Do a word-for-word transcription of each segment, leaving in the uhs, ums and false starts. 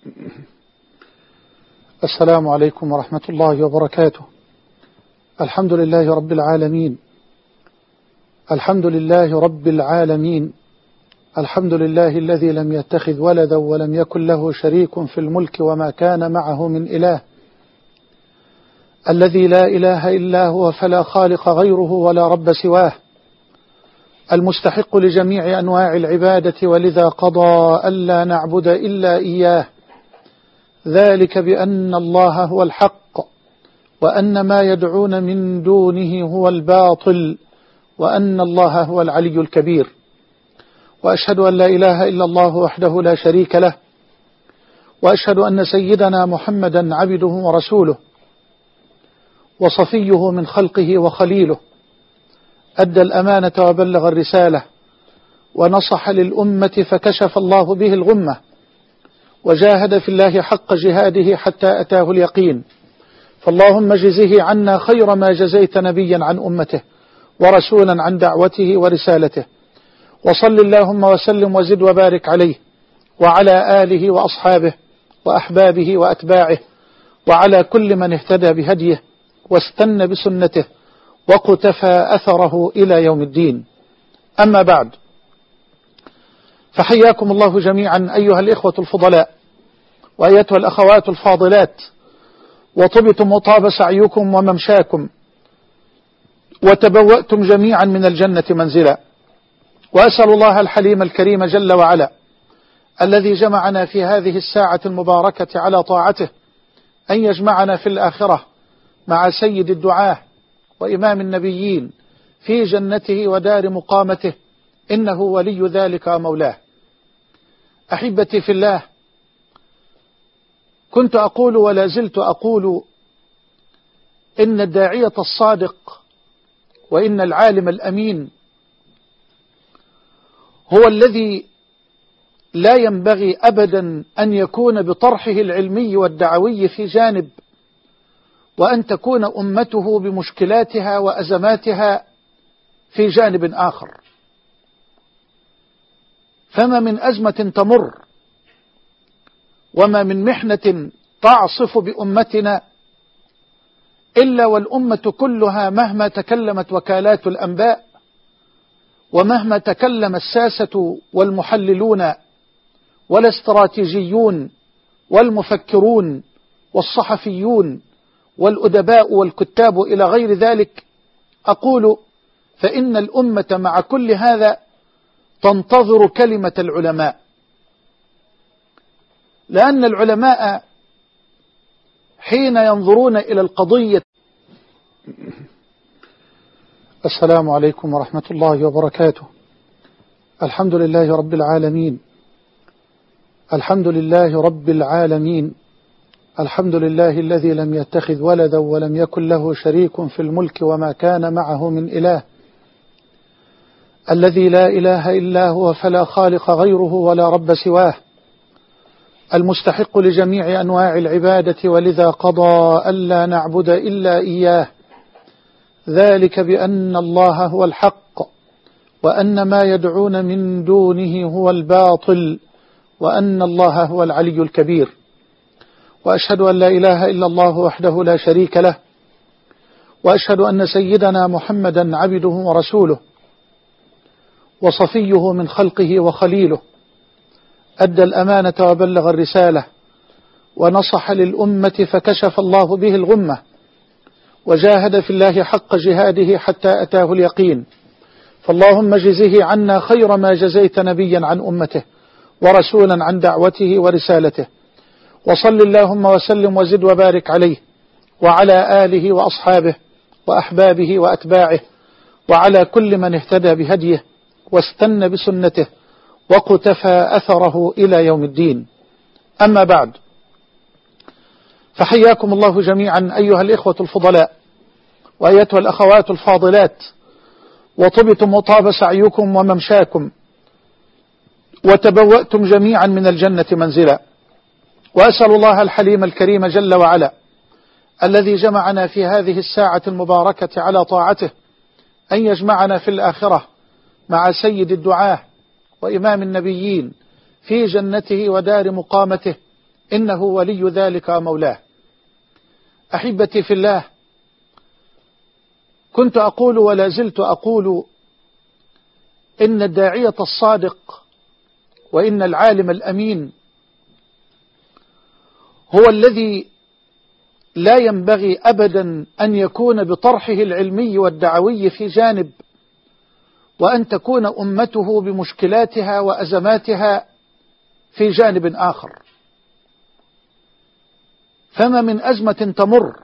السلام عليكم ورحمة الله وبركاته. الحمد لله رب العالمين، الحمد لله رب العالمين، الحمد لله الذي لم يتخذ ولدا ولم يكن له شريك في الملك وما كان معه من إله، الذي لا إله إلا هو فلا خالق غيره ولا رب سواه، المستحق لجميع أنواع العبادة، ولذا قضى ألا نعبد إلا إياه، ذلك بأن الله هو الحق وأن ما يدعون من دونه هو الباطل وأن الله هو العلي الكبير. وأشهد أن لا إله إلا الله وحده لا شريك له، وأشهد أن سيدنا محمدا عبده ورسوله وصفيه من خلقه وخليله، أدى الأمانة وبلغ الرسالة ونصح للأمة فكشف الله به الغمة، وجاهد في الله حق جهاده حتى أتاه اليقين. فاللهم اجزه عنا خير ما جزيت نبيا عن أمته ورسولا عن دعوته ورسالته، وصل اللهم وسلم وزد وبارك عليه وعلى آله وأصحابه وأحبابه وأتباعه وعلى كل من اهتدى بهديه واستنى بسنته وقتفى أثره إلى يوم الدين. أما بعد، فحياكم الله جميعا أيها الإخوة الفضلاء وأيتها الأخوات الفاضلات، وطبتم وطاب سعيكم وممشاكم وتبوأتم جميعا من الجنة منزلا. وأسأل الله الحليم الكريم جل وعلا الذي جمعنا في هذه الساعة المباركة على طاعته أن يجمعنا في الآخرة مع سيد الدعاة وإمام النبيين في جنته ودار مقامته، إنه ولي ذلك ومولاه. أحبتي في الله، كنت أقول ولا زلت أقول إن الداعية الصادق وإن العالم الأمين هو الذي لا ينبغي أبدا أن يكون بطرحه العلمي والدعوي في جانب، وأن تكون أمته بمشكلاتها وأزماتها في جانب آخر. فما من أزمة تمر وما من محنة تعصف بأمتنا إلا والأمة كلها مهما تكلمت وكالات الأنباء ومهما تكلم الساسة والمحللون والاستراتيجيون والمفكرون والصحفيون والأدباء والكتاب إلى غير ذلك، أقول فإن الأمة مع كل هذا تنتظر كلمة العلماء، لأن العلماء حين ينظرون إلى القضية. السلام عليكم ورحمة الله وبركاته. الحمد لله رب العالمين، الحمد لله رب العالمين، الحمد لله الذي لم يتخذ ولدا ولم يكن له شريك في الملك وما كان معه من إله، الذي لا إله إلا هو فلا خالق غيره ولا رب سواه، المستحق لجميع أنواع العبادة، ولذا قضى ألا نعبد إلا إياه، ذلك بأن الله هو الحق وأن ما يدعون من دونه هو الباطل وأن الله هو العلي الكبير. وأشهد أن لا إله إلا الله وحده لا شريك له، وأشهد أن سيدنا محمدا عبده ورسوله وصفيه من خلقه وخليله، أدى الأمانة وبلغ الرسالة ونصح للأمة فكشف الله به الغمة، وجاهد في الله حق جهاده حتى أتاه اليقين. فاللهم اجزه عنا خير ما جزيت نبيا عن أمته ورسولا عن دعوته ورسالته، وصل اللهم وسلم وزد وبارك عليه وعلى آله وأصحابه وأحبابه وأتباعه وعلى كل من اهتدى بهديه واستنى بسنته وقتفى أثره إلى يوم الدين. أما بعد، فحياكم الله جميعا أيها الإخوة الفضلاء وأيتها الأخوات الفاضلات، وطبتم وطاب سعيكم وممشاكم وتبوأتم جميعا من الجنة منزلا. وأسأل الله الحليم الكريم جل وعلا الذي جمعنا في هذه الساعة المباركة على طاعته أن يجمعنا في الآخرة مع سيد الدعاة وإمام النبيين في جنته ودار مقامته، إنه ولي ذلك ومولاه. أحبتي في الله، كنت أقول ولا زلت أقول إن الداعية الصادق وإن العالم الأمين هو الذي لا ينبغي أبدا أن يكون بطرحه العلمي والدعوي في جانب، وأن تكون أمته بمشكلاتها وأزماتها في جانب آخر. فما من أزمة تمر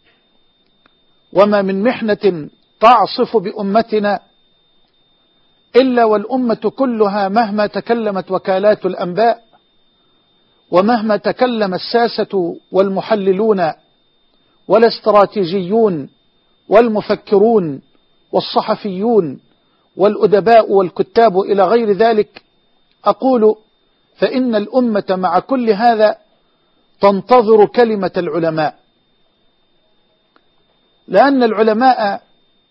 وما من محنة تعصف بأمتنا إلا والأمة كلها مهما تكلمت وكالات الأنباء ومهما تكلم الساسة والمحللون والاستراتيجيون والمفكرون والصحفيون والأدباء والكتاب إلى غير ذلك، أقول فإن الأمة مع كل هذا تنتظر كلمة العلماء، لأن العلماء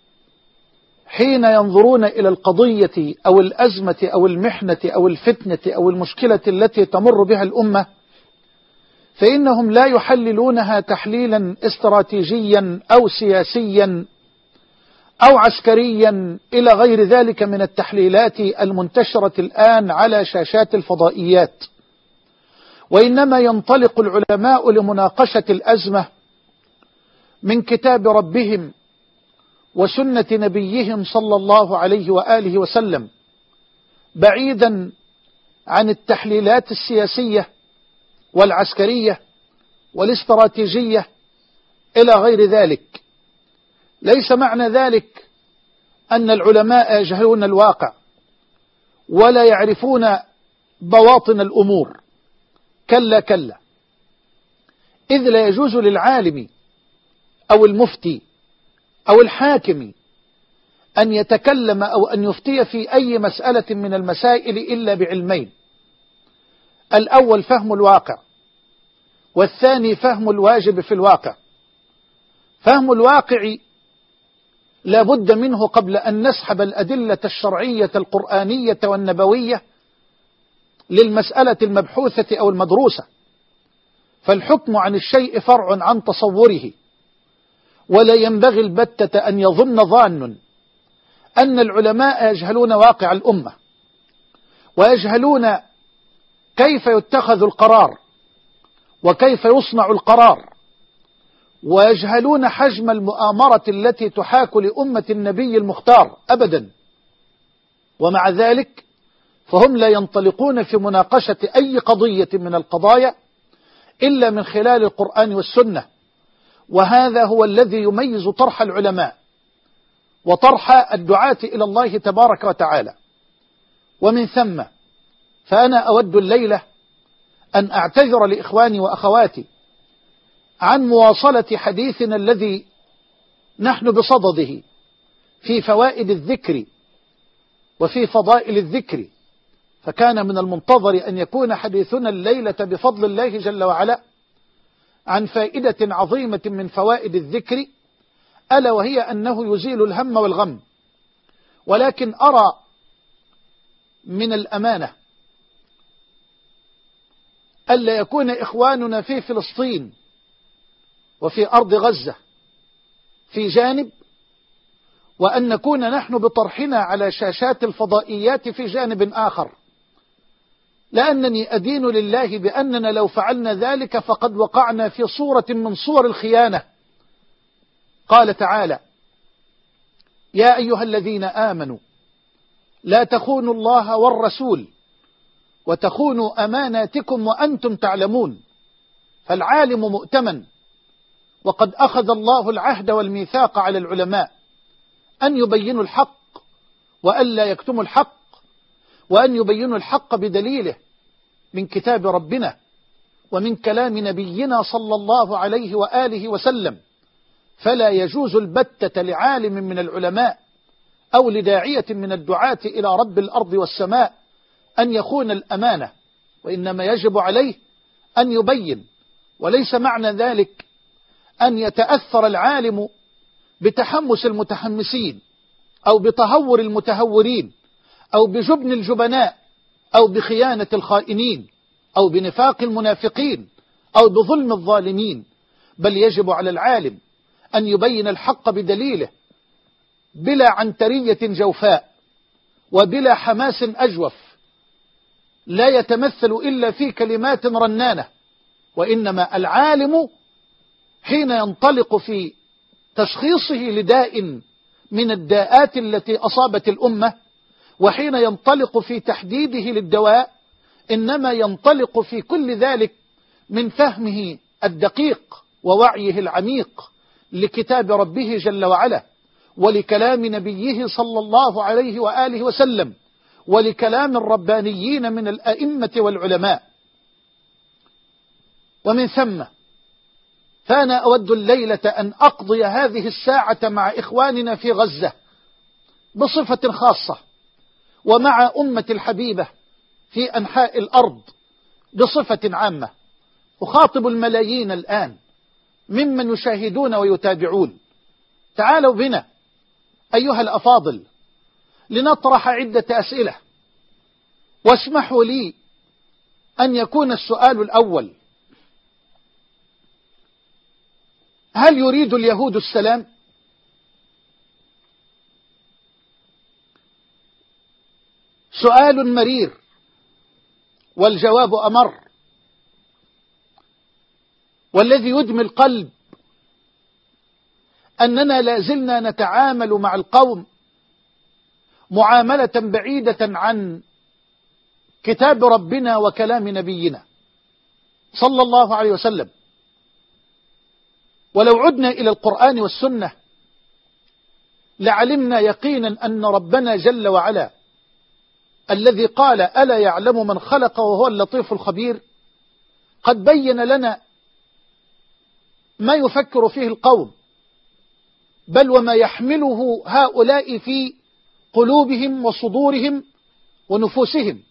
حين ينظرون إلى القضية أو الأزمة أو المحنة أو الفتنة أو المشكلة التي تمر بها الأمة، فإنهم لا يحللونها تحليلا استراتيجيا أو سياسيا أو عسكريا إلى غير ذلك من التحليلات المنتشرة الآن على شاشات الفضائيات، وإنما ينطلق العلماء لمناقشة الأزمة من كتاب ربهم وسنة نبيهم صلى الله عليه وآله وسلم، بعيدا عن التحليلات السياسية والعسكرية والاستراتيجية إلى غير ذلك. ليس معنى ذلك أن العلماء يجهلون الواقع ولا يعرفون بواطن الأمور، كلا كلا، إذ لا يجوز للعالم أو المفتي أو الحاكم أن يتكلم أو أن يفتي في أي مسألة من المسائل إلا بعلمين: الأول فهم الواقع، والثاني فهم الواجب في الواقع. فهم الواقع لا بد منه قبل أن نسحب الأدلة الشرعية القرآنية والنبوية للمسألة المبحوثة أو المدروسة، فالحكم عن الشيء فرع عن تصوره، ولا ينبغي البتة أن يظن ظان أن العلماء يجهلون واقع الأمة ويجهلون كيف يتخذ القرار وكيف يصنع القرار، ويجهلون حجم المؤامرة التي تحاك لأمة النبي المختار أبدا. ومع ذلك فهم لا ينطلقون في مناقشة أي قضية من القضايا إلا من خلال القرآن والسنة، وهذا هو الذي يميز طرح العلماء وطرح الدعاة إلى الله تبارك وتعالى. ومن ثم فأنا أود الليلة أن أعتذر لإخواني وأخواتي عن مواصلة حديثنا الذي نحن بصدده في فوائد الذكر وفي فضائل الذكر، فكان من المنتظر أن يكون حديثنا الليلة بفضل الله جل وعلا عن فائدة عظيمة من فوائد الذكر، ألا وهي أنه يزيل الهم والغم. ولكن أرى من الأمانة ألا يكون إخواننا في فلسطين وفي أرض غزة في جانب، وأن نكون نحن بطرحنا على شاشات الفضائيات في جانب آخر، لأنني أدين لله بأننا لو فعلنا ذلك فقد وقعنا في صورة من صور الخيانة. قال تعالى: يا أيها الذين آمنوا لا تخونوا الله والرسول وتخونوا أماناتكم وأنتم تعلمون. فالعالم مؤتمن، وقد أخذ الله العهد والميثاق على العلماء أن يبينوا الحق وألا يكتموا الحق، وأن يبينوا الحق بدليله من كتاب ربنا ومن كلام نبينا صلى الله عليه وآله وسلم. فلا يجوز البتة لعالم من العلماء أو لداعية من الدعاة إلى رب الأرض والسماء أن يخون الأمانة، وإنما يجب عليه أن يبين. وليس معنى ذلك أن يتأثر العالم بتحمس المتحمسين أو بتهور المتهورين أو بجبن الجبناء أو بخيانة الخائنين أو بنفاق المنافقين أو بظلم الظالمين، بل يجب على العالم أن يبين الحق بدليله بلا عنترية جوفاء وبلا حماس أجوف لا يتمثل إلا في كلمات رنانة، وإنما العالم حين ينطلق في تشخيصه لداء من الداءات التي أصابت الأمة، وحين ينطلق في تحديده للدواء، إنما ينطلق في كل ذلك من فهمه الدقيق ووعيه العميق لكتاب ربه جل وعلا، ولكلام نبيه صلى الله عليه وآله وسلم، ولكلام الربانيين من الأئمة والعلماء. ومن ثم فأنا أود الليلة أن أقضي هذه الساعة مع إخواننا في غزة بصفة خاصة، ومع أمة الحبيبة في أنحاء الأرض بصفة عامة. أخاطب الملايين الآن ممن يشاهدون ويتابعون، تعالوا بنا أيها الأفاضل لنطرح عدة أسئلة، واسمحوا لي أن يكون السؤال الأول: هل يريد اليهود السلام؟ سؤال مرير والجواب أمر، والذي يدمي القلب أننا لازلنا نتعامل مع القوم معاملة بعيدة عن كتاب ربنا وكلام نبينا صلى الله عليه وسلم. ولو عدنا إلى القرآن والسنة لعلمنا يقينا أن ربنا جل وعلا الذي قال: ألا يعلم من خلق وهو اللطيف الخبير، قد بين لنا ما يفكر فيه القوم، بل وما يحمله هؤلاء في قلوبهم وصدورهم ونفوسهم.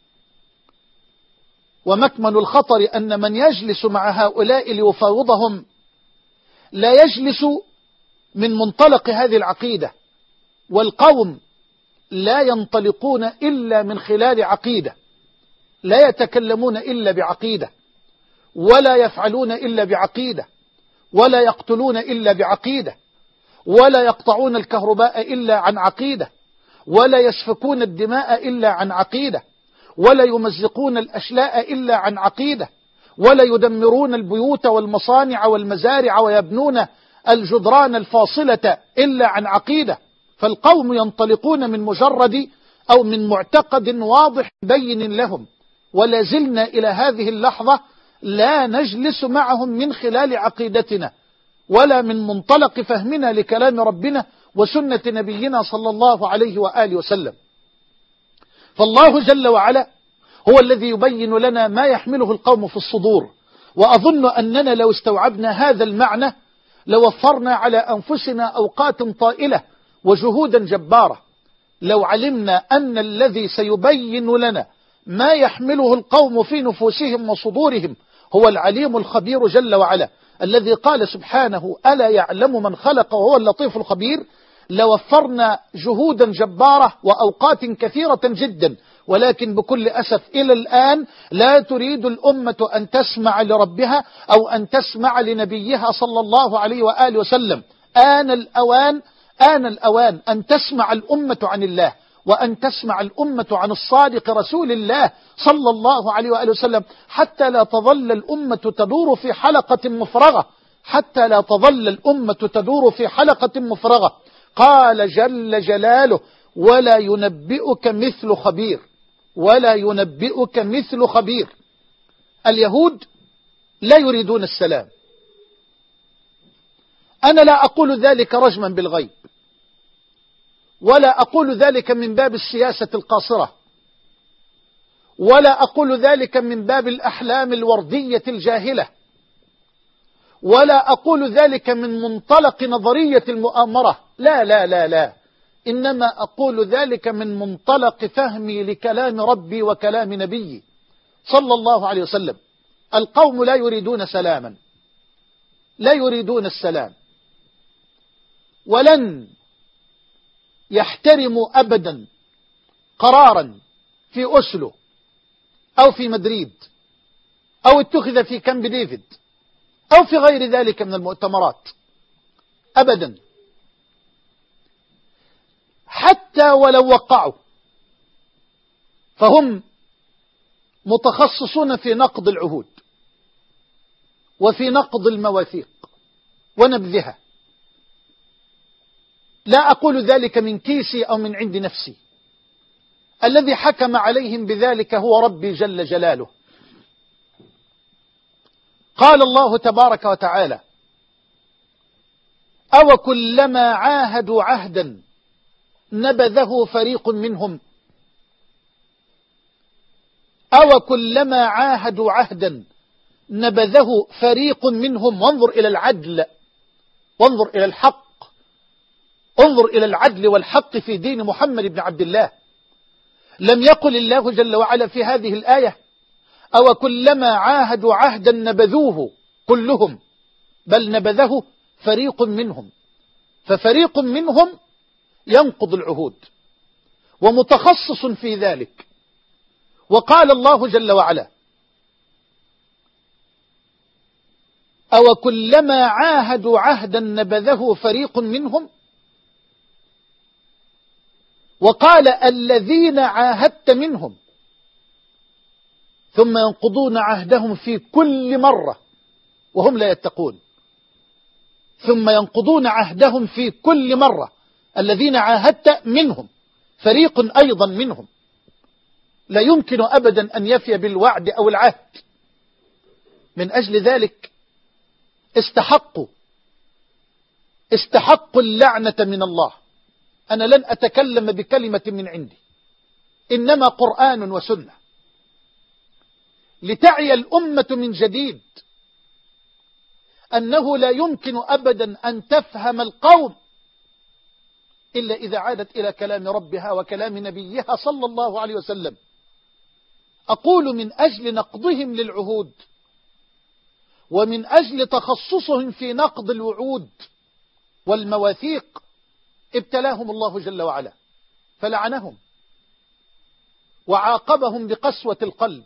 ومكمن الخطر أن من يجلس مع هؤلاء ليفاوضهم لا يجلس من منطلق هذه العقيدة، والقوم لا ينطلقون إلا من خلال عقيدة، لا يتكلمون إلا بعقيدة، ولا يفعلون إلا بعقيدة، ولا يقتلون إلا بعقيدة، ولا يقطعون الكهرباء إلا عن عقيدة، ولا يسفكون الدماء إلا عن عقيدة، ولا يمزقون الأشلاء إلا عن عقيدة، ولا يدمرون البيوت والمصانع والمزارع ويبنون الجدران الفاصلة إلا عن عقيدة. فالقوم ينطلقون من مجرد أو من معتقد واضح بين لهم، ولا زلنا إلى هذه اللحظة لا نجلس معهم من خلال عقيدتنا ولا من منطلق فهمنا لكلام ربنا وسنة نبينا صلى الله عليه وآله وسلم. فالله جل وعلا هو الذي يبين لنا ما يحمله القوم في الصدور، وأظن أننا لو استوعبنا هذا المعنى لوفرنا على أنفسنا أوقات طائلة وجهودا جبارة. لو علمنا أن الذي سيبين لنا ما يحمله القوم في نفوسهم وصدورهم هو العليم الخبير جل وعلا، الذي قال سبحانه: ألا يعلم من خلق وهو اللطيف الخبير، لوفرنا جهودا جبارة وأوقات كثيرة جدا. ولكن بكل أسف إلى الآن لا تريد الأمة أن تسمع لربها أو أن تسمع لنبيها صلى الله عليه وآله وسلم. آن الأوان آن الأوان أن تسمع الأمة عن الله، وأن تسمع الأمة عن الصادق رسول الله صلى الله عليه وآله وسلم، حتى لا تظل الأمة تدور في حلقة مفرغة، حتى لا تظل الأمة تدور في حلقة مفرغة. قال جل جلاله: ولا ينبئك مثل خبير، ولا ينبئك مثل خبير. اليهود لا يريدون السلام. أنا لا أقول ذلك رجما بالغيب، ولا أقول ذلك من باب السياسة القاصرة، ولا أقول ذلك من باب الأحلام الوردية الجاهلة، ولا أقول ذلك من منطلق نظرية المؤامرة، لا لا لا لا، إنما أقول ذلك من منطلق فهمي لكلام ربي وكلام نبيي صلى الله عليه وسلم. القوم لا يريدون سلاما، لا يريدون السلام، ولن يحترموا أبدا قرارا في أسلو أو في مدريد أو اتخذ في كامب ديفيد أو في غير ذلك من المؤتمرات أبدا. حتى ولو وقعوا فهم متخصصون في نقض العهود وفي نقض المواثيق ونبذها. لا أقول ذلك من كيسي أو من عند نفسي، الذي حكم عليهم بذلك هو ربي جل جلاله. قال الله تبارك وتعالى: أو كلما عاهدوا عهدا نبذه فريق منهم أو كلما عاهدوا عهدا نبذه فريق منهم. وانظر إلى العدل، وانظر إلى الحق، انظر إلى العدل والحق في دين محمد بن عبد الله. لم يقل الله جل وعلا في هذه الآية: أو كلما عاهدوا عهدا نبذوه كلهم، بل نبذه فريق منهم. ففريق منهم ينقض العهود ومتخصص في ذلك. وقال الله جل وعلا: أو كلما عاهدوا عهدا نبذه فريق منهم. وقال: الذين عاهدت منهم ثم ينقضون عهدهم في كل مرة وهم لا يتقون. ثم ينقضون عهدهم في كل مرة. الذين عاهدت منهم فريق أيضا منهم لا يمكن أبدا أن يفي بالوعد أو العهد. من أجل ذلك استحقوا استحقوا اللعنة من الله. أنا لن أتكلم بكلمة من عندي، إنما قرآن وسنة، لتعي الأمة من جديد أنه لا يمكن أبدا أن تفهم القوم إلا إذا عادت إلى كلام ربها وكلام نبيها صلى الله عليه وسلم. أقول من أجل نقضهم للعهود ومن أجل تخصصهم في نقض الوعود والمواثيق ابتلاهم الله جل وعلا فلعنهم وعاقبهم بقسوة القلب.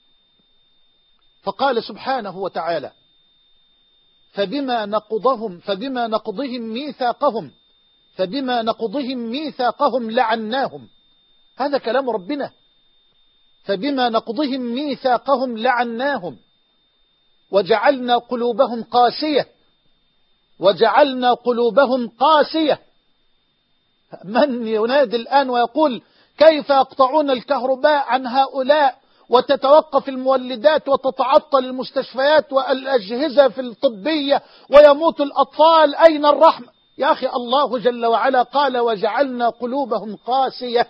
فقال سبحانه وتعالى: فبما نقضهم فبما نقضهم ميثاقهم فبما نقضهم ميثاقهم لعناهم. هذا كلام ربنا. فبما نقضهم ميثاقهم لعناهم وجعلنا قلوبهم قاسية وجعلنا قلوبهم قاسية. من ينادي الآن ويقول: كيف يقطعون الكهرباء عن هؤلاء وتتوقف المولدات وتتعطل المستشفيات والأجهزة في الطبية ويموت الأطفال، أين الرحمة؟ يا أخي، الله جل وعلا قال: وجعلنا قلوبهم قاسية.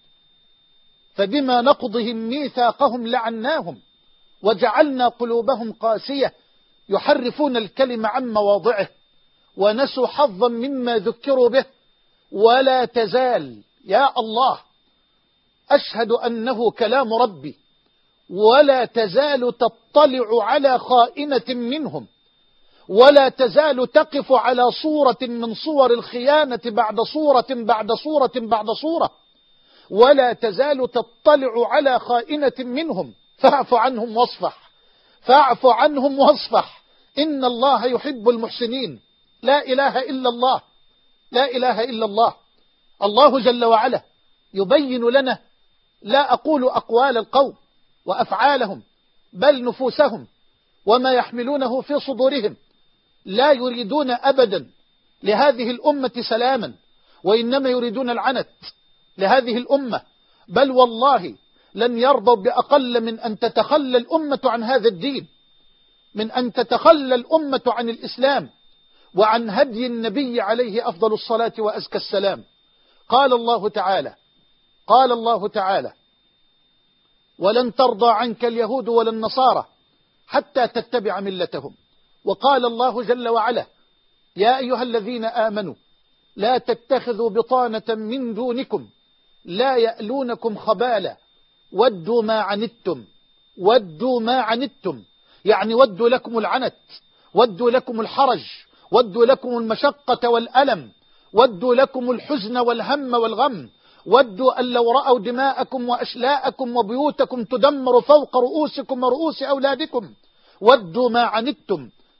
فبما نقضهم ميثاقهم لعناهم وجعلنا قلوبهم قاسية يحرفون الكلم عن مواضعه ونسوا حظا مما ذكروا به. ولا تزال، يا الله أشهد أنه كلام ربي، ولا تزال تطلع على خائنة منهم، ولا تزال تقف على صورة من صور الخيانة بعد صورة بعد صورة بعد صورة، ولا تزال تطلع على خائنة منهم. فاعف عنهم واصفح، فاعف عنهم واصفح، إن الله يحب المحسنين. لا إله إلا الله، لا إله إلا الله. الله جل وعلا يبين لنا، لا أقول أقوال القوم وأفعالهم، بل نفوسهم وما يحملونه في صدورهم. لا يريدون أبدا لهذه الأمة سلاما، وإنما يريدون العنت لهذه الأمة. بل والله لن يرضوا بأقل من أن تتخلى الأمة عن هذا الدين، من أن تتخلى الأمة عن الإسلام وعن هدي النبي عليه أفضل الصلاة وأزكى السلام. قال الله تعالى قال الله تعالى: ولن ترضى عنك اليهود ولا النصارى حتى تتبع ملتهم. وقال الله جل وعلا: يا أيها الذين آمنوا لا تتخذوا بطانة من دونكم لا يألونكم خبالا ودوا ما عنتم ودوا ما عنتم، يعني ودوا لكم العنت، ودوا لكم الحرج، ودوا لكم المشقة والألم، ودوا لكم الحزن والهم والغم، ودوا أن لو رأوا دماءكم وأشلاءكم وبيوتكم تدمر فوق رؤوسكم ورؤوس أولادكم، ودوا ما عنتم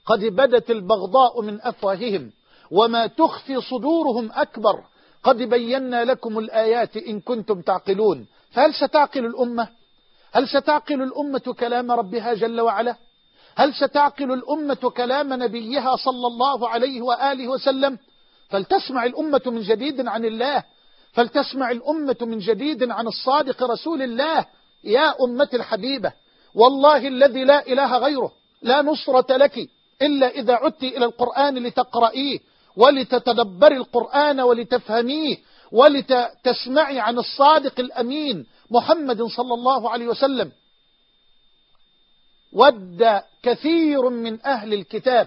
قد بدت البغضاء من أفواههم وما تخفي صدورهم أكبر قد بينا لكم الآيات إن كنتم تعقلون. فهل ستعقل الأمة؟ هل ستعقل الأمة كلام ربها جل وعلا؟ هل ستعقل الأمة كلام نبيها صلى الله عليه وآله وسلم؟ فلتسمع الأمة من جديد عن الله، فلتسمع الأمة من جديد عن الصادق رسول الله. يا أمة الحبيبة، والله الذي لا إله غيره لا نصرة لك إلا إذا عدت إلى القرآن لتقرأيه ولتتدبر القرآن ولتفهميه ولتسمعي عن الصادق الأمين محمد صلى الله عليه وسلم. ود كثير من أهل الكتاب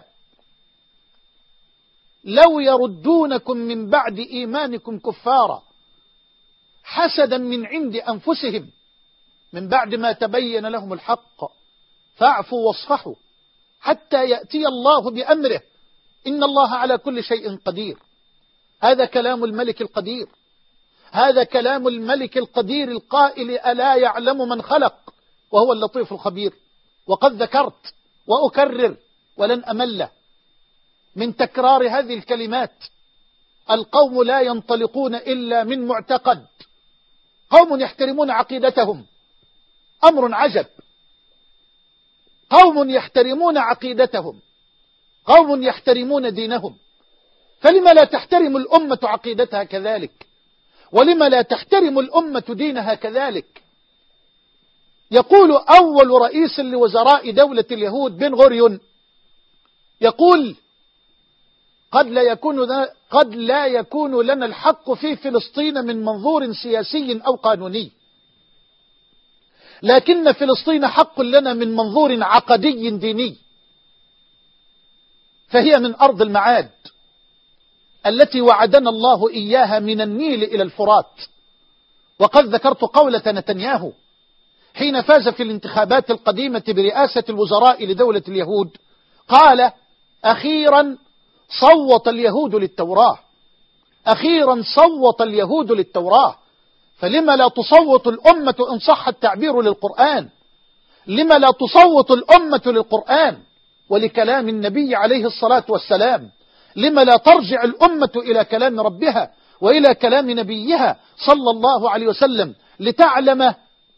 لو يردونكم من بعد إيمانكم كفارا حسدا من عند أنفسهم من بعد ما تبين لهم الحق فاعفوا واصفحوا حتى يأتي الله بأمره إن الله على كل شيء قدير. هذا كلام الملك القدير، هذا كلام الملك القدير القائل ألا يعلم من خلق وهو اللطيف الخبير. وقد ذكرت وأكرر ولن أمل من تكرار هذه الكلمات. القوم لا ينطلقون إلا من معتقد، قوم يحترمون عقيدتهم، أمر عجب، قوم يحترمون عقيدتهم، قوم يحترمون دينهم. فلما لا تحترم الأمة عقيدتها كذلك؟ ولما لا تحترم الأمة دينها كذلك؟ يقول أول رئيس لوزراء دولة اليهود بن غوريون يقول قد لا يكون قد لا يكون لنا الحق في فلسطين من منظور سياسي أو قانوني، لكن فلسطين حق لنا من منظور عقدي ديني، فهي من أرض المعاد التي وعدنا الله إياها من النيل إلى الفرات. وقد ذكرت قولة نتنياهو حين فاز في الانتخابات القديمة برئاسة الوزراء لدولة اليهود، قال أخيرا صوت اليهود للتوراة، أخيرا صوت اليهود للتوراة. فلما لا تصوت الأمة إن صح التعبير للقرآن؟ لما لا تصوت الأمة للقرآن ولكلام النبي عليه الصلاة والسلام؟ لما لا ترجع الأمة إلى كلام ربها وإلى كلام نبيها صلى الله عليه وسلم لتعلم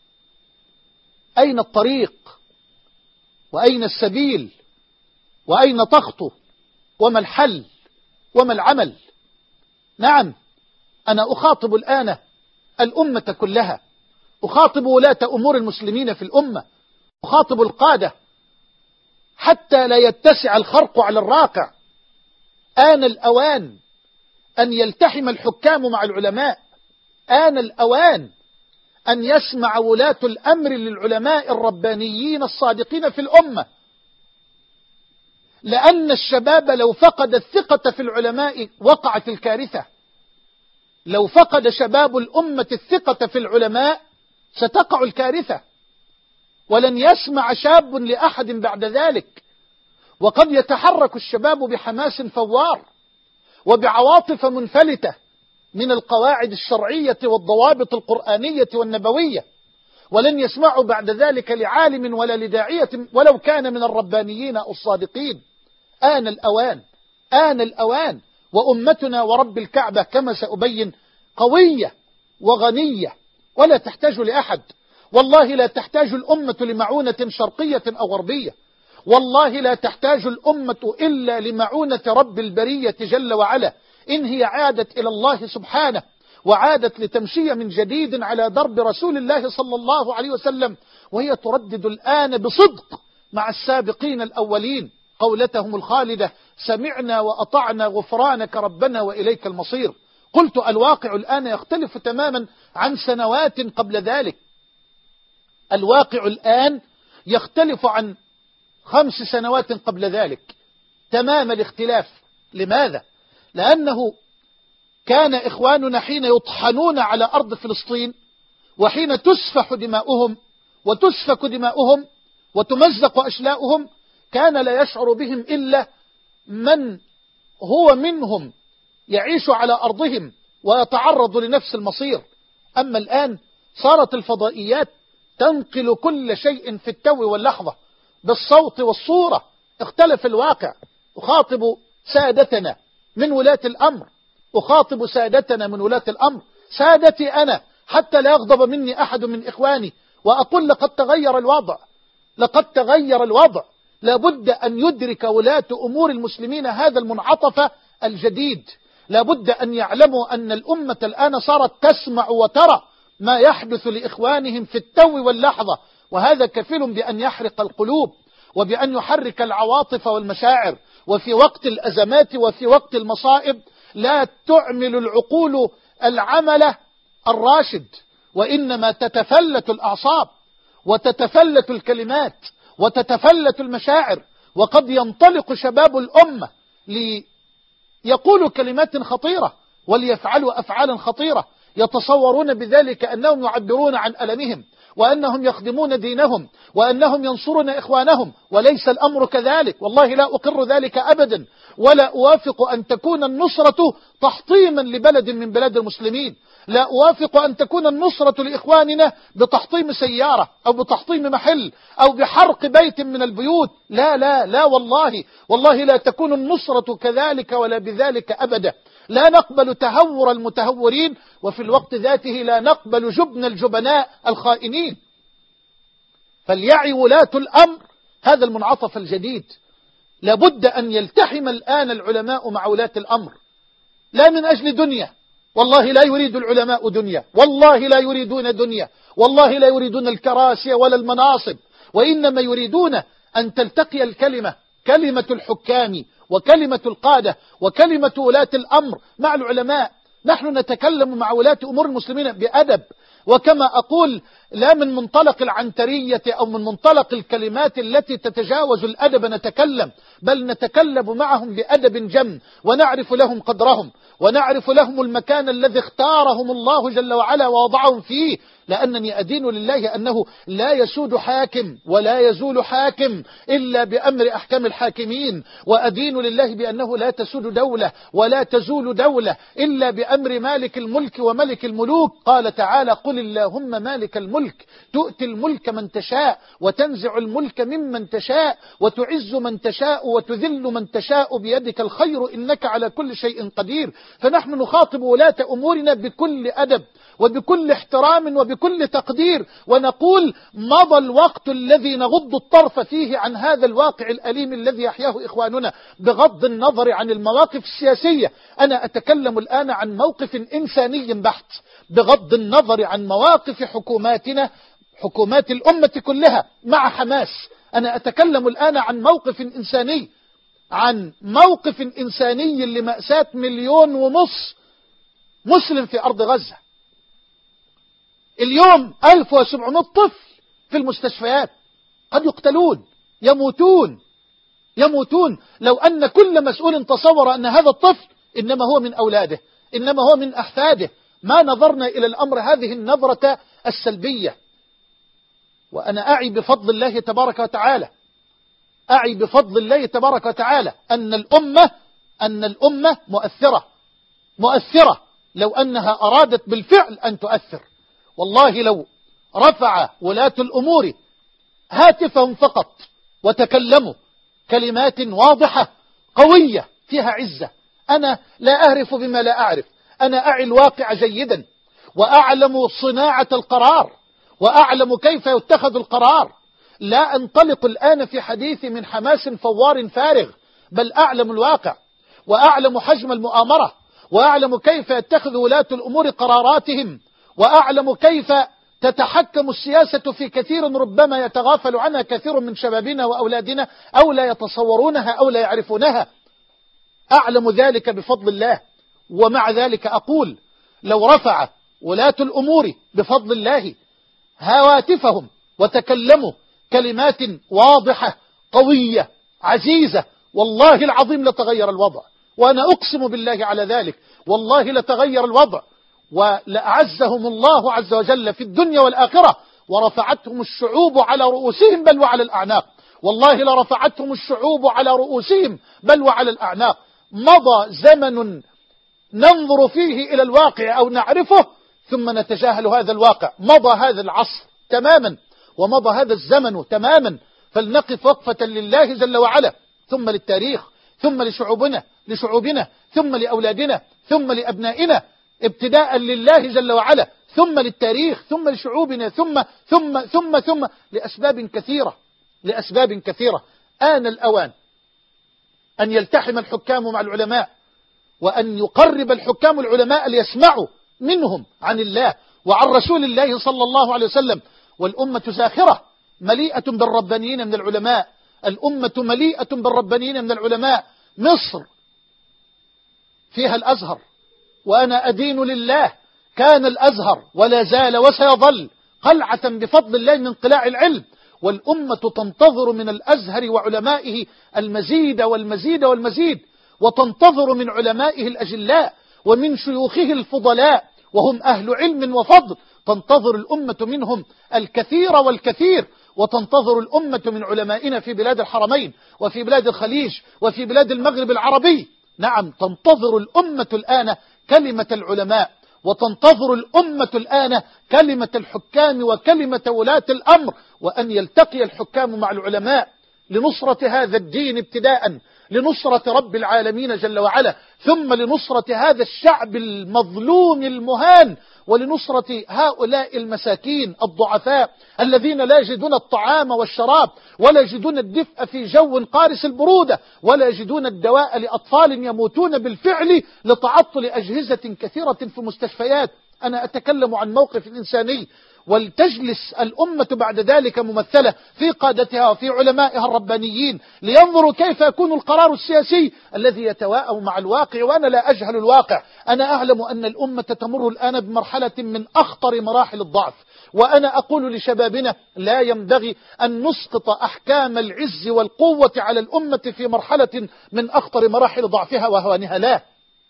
أين الطريق وأين السبيل وأين تخطو وما الحل وما العمل؟ نعم، أنا أخاطب الآن الأمة كلها، أخاطب ولاة أمور المسلمين في الأمة، أخاطب القادة حتى لا يتسع الخرق على الراقع. آن الأوان أن يلتحم الحكام مع العلماء، آن الأوان أن يسمع ولاة الأمر للعلماء الربانيين الصادقين في الأمة، لأن الشباب لو فقد الثقة في العلماء وقعت الكارثة. لو فقد شباب الأمة الثقة في العلماء ستقع الكارثة، ولن يسمع شاب لأحد بعد ذلك. وقد يتحرك الشباب بحماس فوار وبعواطف منفلتة من القواعد الشرعية والضوابط القرآنية والنبوية، ولن يسمعوا بعد ذلك لعالم ولا لداعية ولو كان من الربانيين الصادقين. آن الأوان، آن الأوان. وأمتنا ورب الكعبة كما سأبين قوية وغنية ولا تحتاج لأحد. والله لا تحتاج الأمة لمعونة شرقية أو غربية، والله لا تحتاج الأمة إلا لمعونة رب البرية جل وعلا. إن هي عادت إلى الله سبحانه وعادت لتمشي من جديد على درب رسول الله صلى الله عليه وسلم، وهي تردد الآن بصدق مع السابقين الأولين قولتهم الخالدة سمعنا وأطعنا غفرانك ربنا وإليك المصير. قلت الواقع الآن يختلف تماما عن سنوات قبل ذلك. الواقع الآن يختلف عن خمس سنوات قبل ذلك تمام الاختلاف. لماذا؟ لأنه كان إخواننا حين يطحنون على أرض فلسطين وحين تسفح دماؤهم وتسفك دماؤهم وتمزق أشلاؤهم كان لا يشعر بهم إلا من هو منهم يعيش على أرضهم ويتعرض لنفس المصير. أما الآن صارت الفضائيات تنقل كل شيء في التو واللحظة بالصوت والصورة اختلف الواقع. أخاطب سادتنا من ولاة الأمر، أخاطب سادتنا من ولاة الأمر، سادتي أنا، حتى لا يغضب مني أحد من إخواني، وأقول لقد تغير الوضع، لقد تغير الوضع. لابد أن يدرك ولاة أمور المسلمين هذا المنعطف الجديد. لابد أن يعلموا أن الأمة الآن صارت تسمع وترى ما يحدث لإخوانهم في التو واللحظة، وهذا كفيل بأن يحرق القلوب وبأن يحرك العواطف والمشاعر. وفي وقت الأزمات وفي وقت المصائب لا تعمل العقول العمل الراشد، وإنما تتفلت الأعصاب وتتفلت الكلمات وتتفلت المشاعر. وقد ينطلق شباب الأمة ليقولوا كلمات خطيرة وليفعلوا أفعالا خطيرة، يتصورون بذلك أنهم يعبرون عن ألمهم وأنهم يخدمون دينهم وأنهم ينصرون إخوانهم، وليس الأمر كذلك. والله لا أقر ذلك أبدا، ولا أوافق أن تكون النصرة تحطيما لبلد من بلاد المسلمين. لا أوافق أن تكون النصرة لإخواننا بتحطيم سيارة أو بتحطيم محل أو بحرق بيت من البيوت. لا لا لا والله والله لا تكون النصرة كذلك ولا بذلك أبدا. لا نقبل تهور المتهورين، وفي الوقت ذاته لا نقبل جبن الجبناء الخائنين. فليعي ولاة الأمر هذا المنعطف الجديد. لابد أن يلتحم الآن العلماء مع ولاة الأمر، لا من أجل دنيا، والله لا يريد العلماء دنيا، والله لا يريدون دنيا، والله لا يريدون الكراسي ولا المناصب، وإنما يريدون أن تلتقي الكلمة، كلمة الحكام وكلمة القادة وكلمة ولاة الأمر مع العلماء. نحن نتكلم مع ولاة أمور المسلمين بأدب، وكما أقول لا من منطلق العنترية أو من منطلق الكلمات التي تتجاوز الأدب نتكلم، بل نتكلم معهم بأدب جم، ونعرف لهم قدرهم ونعرف لهم المكان الذي اختارهم الله جل وعلا ووضعهم فيه. لأنني أدين لله أنه لا يسود حاكم ولا يزول حاكم إلا بأمر أحكام الحاكمين، وأدين لله بأنه لا تسود دولة ولا تزول دولة إلا بأمر مالك الملك وملك الملوك. قال تعالى: قل اللهم مالك الملك تؤتي الملك من تشاء وتنزع الملك ممن تشاء وتعز من تشاء وتذل من تشاء بيدك الخير إنك على كل شيء قدير. فنحن نخاطب ولاة أمورنا بكل أدب وبكل احترام وبكل تقدير، ونقول مضى الوقت الذي نغض الطرف فيه عن هذا الواقع الأليم الذي يحياه إخواننا، بغض النظر عن المواقف السياسية. أنا أتكلم الآن عن موقف إنساني بحت، بغض النظر عن مواقف حكوماتنا، حكومات الأمة كلها مع حماس. أنا أتكلم الآن عن موقف إنساني، عن موقف إنساني لمأساة مليون ونص مسلم في أرض غزة. اليوم ألف وسبعمائة طفل في المستشفيات قد يقتلون، يموتون يموتون لو أن كل مسؤول تصور أن هذا الطفل إنما هو من أولاده، إنما هو من أحفاده، ما نظرنا إلى الأمر هذه النظرة السلبية. وأنا أعي بفضل الله تبارك وتعالى أعي بفضل الله تبارك وتعالى أن الأمة أن الأمة مؤثرة مؤثرة لو أنها أرادت بالفعل أن تؤثر. والله لو رفع ولاة الأمور هاتفهم فقط وتكلموا كلمات واضحة قوية فيها عزة. أنا لا أهرف بما لا أعرف، أنا أعي الواقع جيدا وأعلم صناعة القرار وأعلم كيف يتخذ القرار. لا أنطلق الآن في حديثي من حماس فوار فارغ، بل أعلم الواقع وأعلم حجم المؤامرة وأعلم كيف يتخذ ولاة الأمور قراراتهم، وأعلم كيف تتحكم السياسة في كثير ربما يتغافل عنها كثير من شبابنا وأولادنا أو لا يتصورونها أو لا يعرفونها. أعلم ذلك بفضل الله. ومع ذلك أقول لو رفع ولاة الأمور بفضل الله هواتفهم وتكلموا كلمات واضحة قوية عزيزة، والله العظيم لتغير الوضع، وأنا أقسم بالله على ذلك، والله لتغير الوضع ولأعزهم الله عز وجل في الدنيا والآخرة، ورفعتهم الشعوب على رؤوسهم بل وعلى الأعناق. والله لرفعتهم الشعوب على رؤوسهم بل وعلى الأعناق. مضى زمن ننظر فيه إلى الواقع أو نعرفه ثم نتجاهل هذا الواقع. مضى هذا العصر تماما ومضى هذا الزمن تماما، فلنقف وقفة لله جل وعلا ثم للتاريخ، ثم لشعوبنا لشعوبنا ثم لأولادنا، ثم لأبنائنا، ابتداء لله جل وعلا، ثم للتاريخ، ثم لشعوبنا، ثم ثم ثم ثم لأسباب كثيرة لأسباب كثيرة. آن الأوان أن يلتحم الحكام مع العلماء، وأن يقرب الحكام العلماء ليسمعوا منهم عن الله وعن رسول الله صلى الله عليه وسلم. والأمة زاخرة مليئة بالربانيين من العلماء، الأمة مليئة بالربانيين من العلماء. مصر فيها الأزهر، وأنا أدين لله، كان الأزهر ولا زال وسيظل قلعة بفضل الله من قلاع العلم، والأمة تنتظر من الأزهر وعلمائه المزيد والمزيد والمزيد، وتنتظر من علمائه الأجلاء ومن شيوخه الفضلاء وهم أهل علم وفضل، تنتظر الأمة منهم الكثير والكثير، وتنتظر الأمة من علمائنا في بلاد الحرمين وفي بلاد الخليج وفي بلاد المغرب العربي. نعم، تنتظر الأمة الآن كلمة العلماء، وتنتظر الأمة الآن كلمة الحكام وكلمة ولاة الأمر، وأن يلتقي الحكام مع العلماء لنصرة هذا الدين ابتداء، لنصرة رب العالمين جل وعلا، ثم لنصرة هذا الشعب المظلوم المهان، ولنصرة هؤلاء المساكين الضعفاء الذين لا يجدون الطعام والشراب، ولا يجدون الدفء في جو قارس البرودة، ولا يجدون الدواء لأطفال يموتون بالفعل لتعطل أجهزة كثيرة في المستشفيات. أنا أتكلم عن موقف إنساني، ولتجلس الأمة بعد ذلك ممثلة في قادتها وفي علمائها الربانيين لينظروا كيف يكون القرار السياسي الذي يتواءم مع الواقع. وأنا لا أجهل الواقع، أنا أعلم أن الأمة تمر الآن بمرحلة من أخطر مراحل الضعف، وأنا أقول لشبابنا لا ينبغي أن نسقط أحكام العز والقوة على الأمة في مرحلة من أخطر مراحل ضعفها وهوانها. لا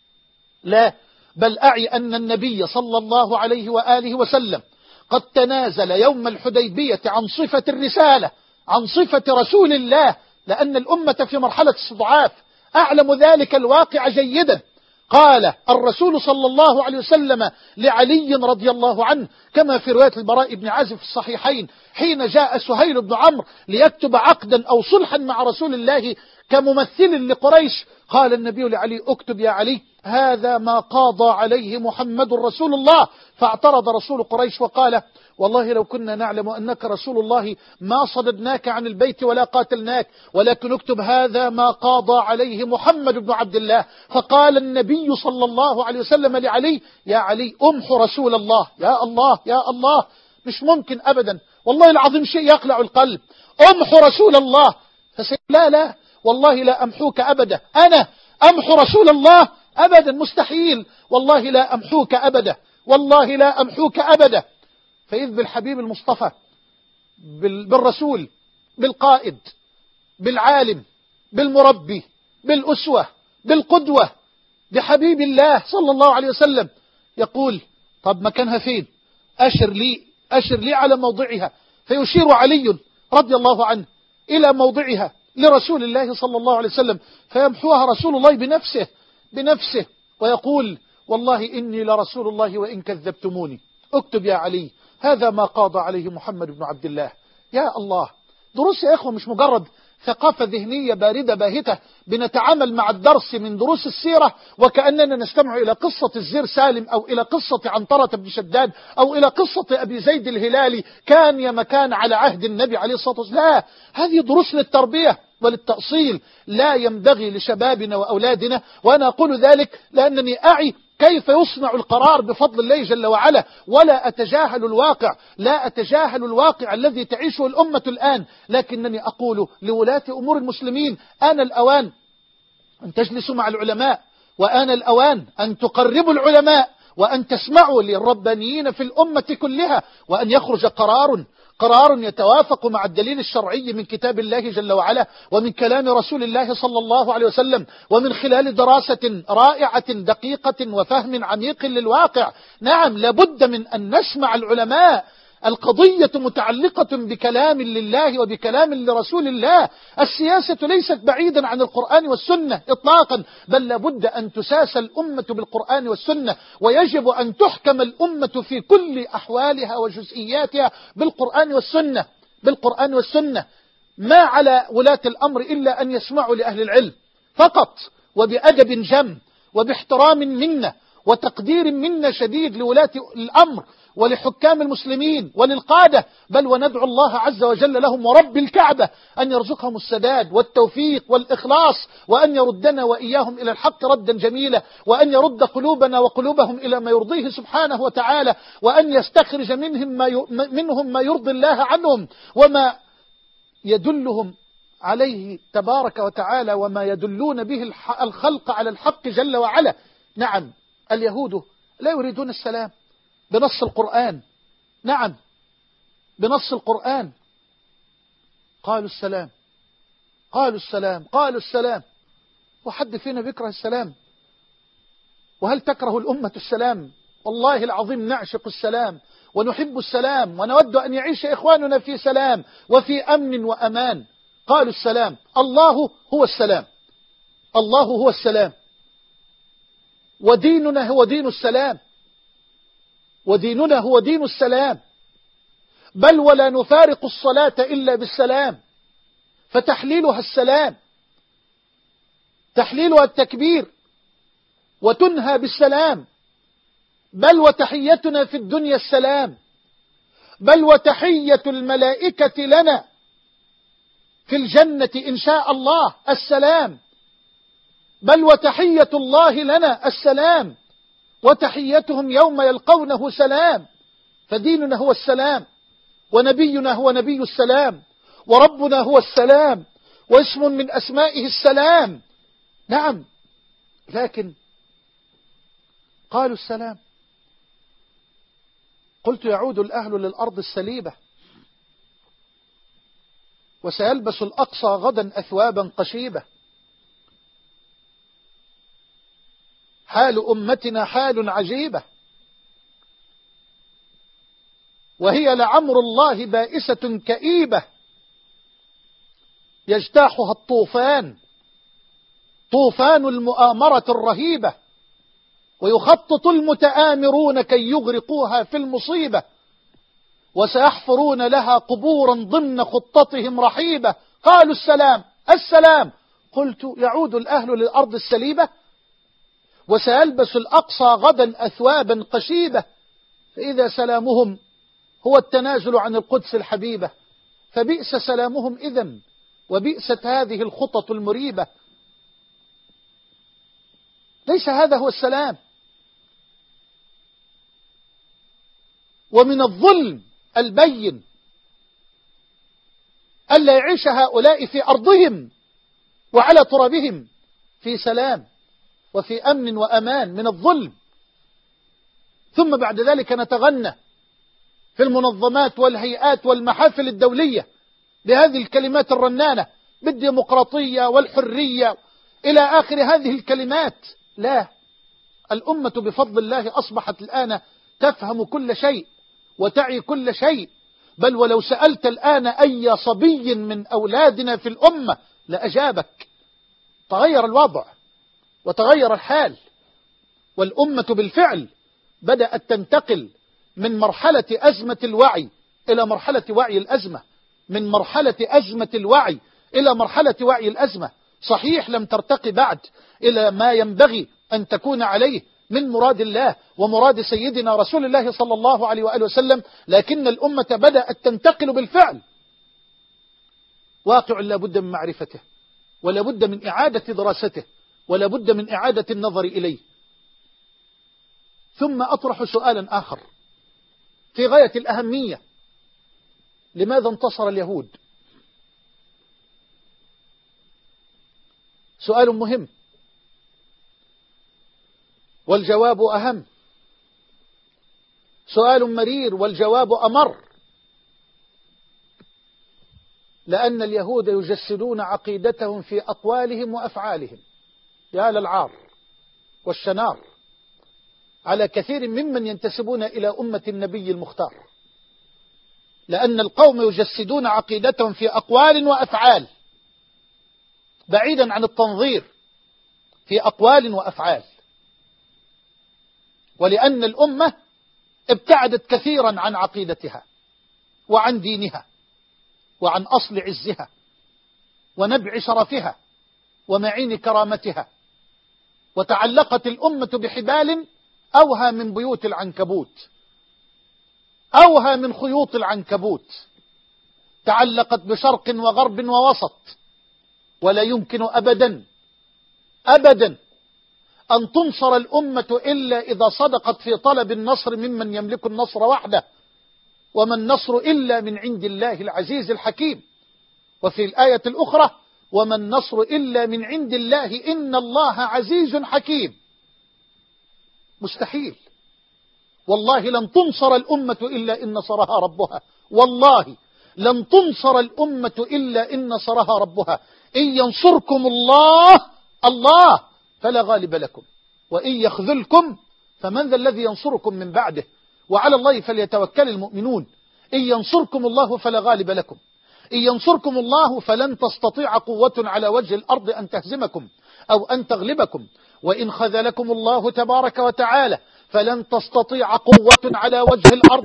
لا بل أعي أن النبي صلى الله عليه وآله وسلم قد تنازل يوم الحديبية عن صفة الرسالة، عن صفة رسول الله، لأن الأمة في مرحلة استضعاف. أعلم ذلك الواقع جيدا. قال الرسول صلى الله عليه وسلم لعلي رضي الله عنه كما في رواية البراء بن عازب في الصحيحين، حين جاء سهيل بن عمرو ليكتب عقدا أو صلحا مع رسول الله كممثل لقريش، قال النبي لعلي: اكتب يا علي، هذا ما قاضى عليه محمد رسول الله. فاعترض رسول قريش وقال: والله لو كنا نعلم أنك رسول الله ما صددناك عن البيت ولا قاتلناك، ولكن اكتب هذا ما قاضى عليه محمد بن عبد الله. فقال النبي صلى الله عليه وسلم لعلي: يا علي امحو رسول الله. يا الله يا الله، مش ممكن أبدا، والله العظيم شيء يقلع القلب. امحو رسول الله. فسيقول: لا لا والله لا أمحوك أبدا، أنا أمحو رسول الله أبدا، مستحيل، والله لا أمحوك أبدا، والله لا أمحوك أبدا. فإذ بالحبيب المصطفى، بالرسول، بالقائد، بالعالم، بالمربي، بالأسوة، بالقدوة، بحبيب الله صلى الله عليه وسلم، يقول: طب مكانها فين؟ أشر لي أشر لي على موضعها. فيشير علي رضي الله عنه إلى موضعها لرسول الله صلى الله عليه وسلم، فيمحوها رسول الله بنفسه بنفسه ويقول: والله إني لرسول الله وإن كذبتموني. اكتب يا علي، هذا ما قاضى عليه محمد بن عبد الله. يا الله، دروس يا إخوة مش مجرد ثقافة ذهنية باردة باهتة بنتعامل مع الدرس من دروس السيرة وكأننا نستمع إلى قصة الزير سالم أو إلى قصة عنترة بن شداد أو إلى قصة أبي زيد الهلالي كان يا مكان على عهد النبي عليه الصلاة والسلام. لا، هذه دروس للتربية وللتأصيل، لا ينبغي لشبابنا وأولادنا. وأنا أقول ذلك لأنني أعي كيف يصنع القرار بفضل الله جل وعلا، ولا أتجاهل الواقع، لا أتجاهل الواقع الذي تعيشه الأمة الآن، لكنني أقول لولاة أمور المسلمين: آن الأوان أن تجلسوا مع العلماء، وآن الأوان أن تقربوا العلماء، وأن تسمعوا للربانيين في الأمة كلها، وأن يخرج قرار قرار يتوافق مع الدليل الشرعي من كتاب الله جل وعلا ومن كلام رسول الله صلى الله عليه وسلم، ومن خلال دراسة رائعة دقيقة وفهم عميق للواقع. نعم، لابد من أن نسمع العلماء. القضية متعلقة بكلام لله وبكلام لرسول الله. السياسة ليست بعيدا عن القرآن والسنة إطلاقا، بل لابد أن تساس الأمة بالقرآن والسنة، ويجب أن تحكم الأمة في كل أحوالها وجزئياتها بالقرآن والسنة بالقرآن والسنة. ما على ولاة الأمر إلا أن يسمعوا لأهل العلم فقط، وبأدب جم، وباحترام منا، وتقدير منا شديد لولاة الأمر ولحكام المسلمين وللقادة، بل وندعو الله عز وجل لهم ورب الكعبة أن يرزقهم السداد والتوفيق والإخلاص، وأن يردنا وإياهم إلى الحق ردا جميلا، وأن يرد قلوبنا وقلوبهم إلى ما يرضيه سبحانه وتعالى، وأن يستخرج منهم ما ي... منهم ما يرضي الله عنهم وما يدلهم عليه تبارك وتعالى، وما يدلون به الخلق على الحق جل وعلا. نعم، اليهود لا يريدون السلام بنص القرآن، نعم بنص القرآن، قالوا السلام قالوا السلام قالوا السلام. وحد فينا بيكره السلام؟ وهل تكره الأمة السلام؟ والله العظيم نعشق السلام ونحب السلام، ونود أن يعيش إخواننا في سلام وفي أمن وأمان. قالوا السلام. الله هو السلام، الله هو السلام، وديننا هو دين السلام، وديننا هو دين السلام، بل ولا نفارق الصلاة إلا بالسلام، فتحليلها السلام، تحليلها التكبير، وتنهى بالسلام، بل وتحيتنا في الدنيا السلام، بل وتحية الملائكة لنا في الجنة إن شاء الله السلام، بل وتحية الله لنا السلام، وتحيتهم يوم يلقونه سلام. فديننا هو السلام، ونبينا هو نبي السلام، وربنا هو السلام، واسم من أسمائه السلام. نعم، لكن قالوا السلام. قلت يعود الأهل للأرض السليبة، وسيلبس الأقصى غدا أثوابا قشيبة. حال أمتنا حال عجيبة، وهي لعمر الله بائسة كئيبة، يجتاحها الطوفان، طوفان المؤامرة الرهيبة، ويخطط المتآمرون كي يغرقوها في المصيبة، وسيحفرون لها قبورا ضمن خطتهم رحيبة. قالوا السلام السلام. قلت يعود الأهل للأرض السليبة، وسيلبس الأقصى غدا أثوابا قشيبة، فإذا سلامهم هو التنازل عن القدس الحبيبة، فبئس سلامهم إذن، وبئست هذه الخطط المريبة. ليس هذا هو السلام. ومن الظلم البين ألا يعيش هؤلاء في أرضهم وعلى ترابهم في سلام وفي أمن وأمان، من الظلم. ثم بعد ذلك نتغنى في المنظمات والهيئات والمحافل الدولية بهذه الكلمات الرنانة بالديمقراطية والحرية إلى آخر هذه الكلمات. لا، الأمة بفضل الله أصبحت الآن تفهم كل شيء وتعي كل شيء، بل ولو سألت الآن أي صبي من أولادنا في الأمة لأجابك. تغير الوضع وتغير الحال، والأمة بالفعل بدأت تنتقل من مرحلة أزمة الوعي إلى مرحلة وعي الأزمة، من مرحلة أزمة الوعي إلى مرحلة وعي الأزمة. صحيح لم ترتقي بعد إلى ما ينبغي أن تكون عليه من مراد الله ومراد سيدنا رسول الله صلى الله عليه وآله وسلم، لكن الأمة بدأت تنتقل بالفعل. واقع لا بد من معرفته، ولا بد من إعادة دراسته، ولا بد من إعادة النظر إليه. ثم أطرح سؤالا آخر في غاية الأهمية: لماذا انتصر اليهود؟ سؤال مهم، والجواب أهم. سؤال مرير والجواب أمر، لأن اليهود يجسدون عقيدتهم في أقوالهم وأفعالهم. يا للعار والشنار على كثير ممن ينتسبون إلى أمة النبي المختار، لأن القوم يجسدون عقيدتهم في أقوال وأفعال، بعيدا عن التنظير، في أقوال وأفعال. ولأن الأمة ابتعدت كثيرا عن عقيدتها وعن دينها وعن أصل عزها ونبع شرفها ومعين كرامتها، وتعلقت الأمة بحبال أوهى من بيوت العنكبوت، أوهى من خيوط العنكبوت، تعلقت بشرق وغرب ووسط، ولا يمكن أبدا أبدا أن تنصر الأمة إلا إذا صدقت في طلب النصر ممن يملك النصر وحده، وما النصر إلا من عند الله العزيز الحكيم. وفي الآية الأخرى وما النصر إلا من عند الله إن الله عزيز حكيم. مستحيل، والله لن تنصر الأمة إلا إن نصرها ربها، والله لن تنصر الأمة إلا إن نصرها ربها. إن ينصركم الله الله فلا غالب لكم، وإن يخذلكم فمن ذا الذي ينصركم من بعده، وعلى الله فليتوكل المؤمنون. إن ينصركم الله فلا غالب لكم، إن ينصركم الله فلن تستطيع قوة على وجه الأرض أن تهزمكم أو أن تغلبكم، وإن خذلكم الله تبارك وتعالى فلن تستطيع قوة على وجه الأرض.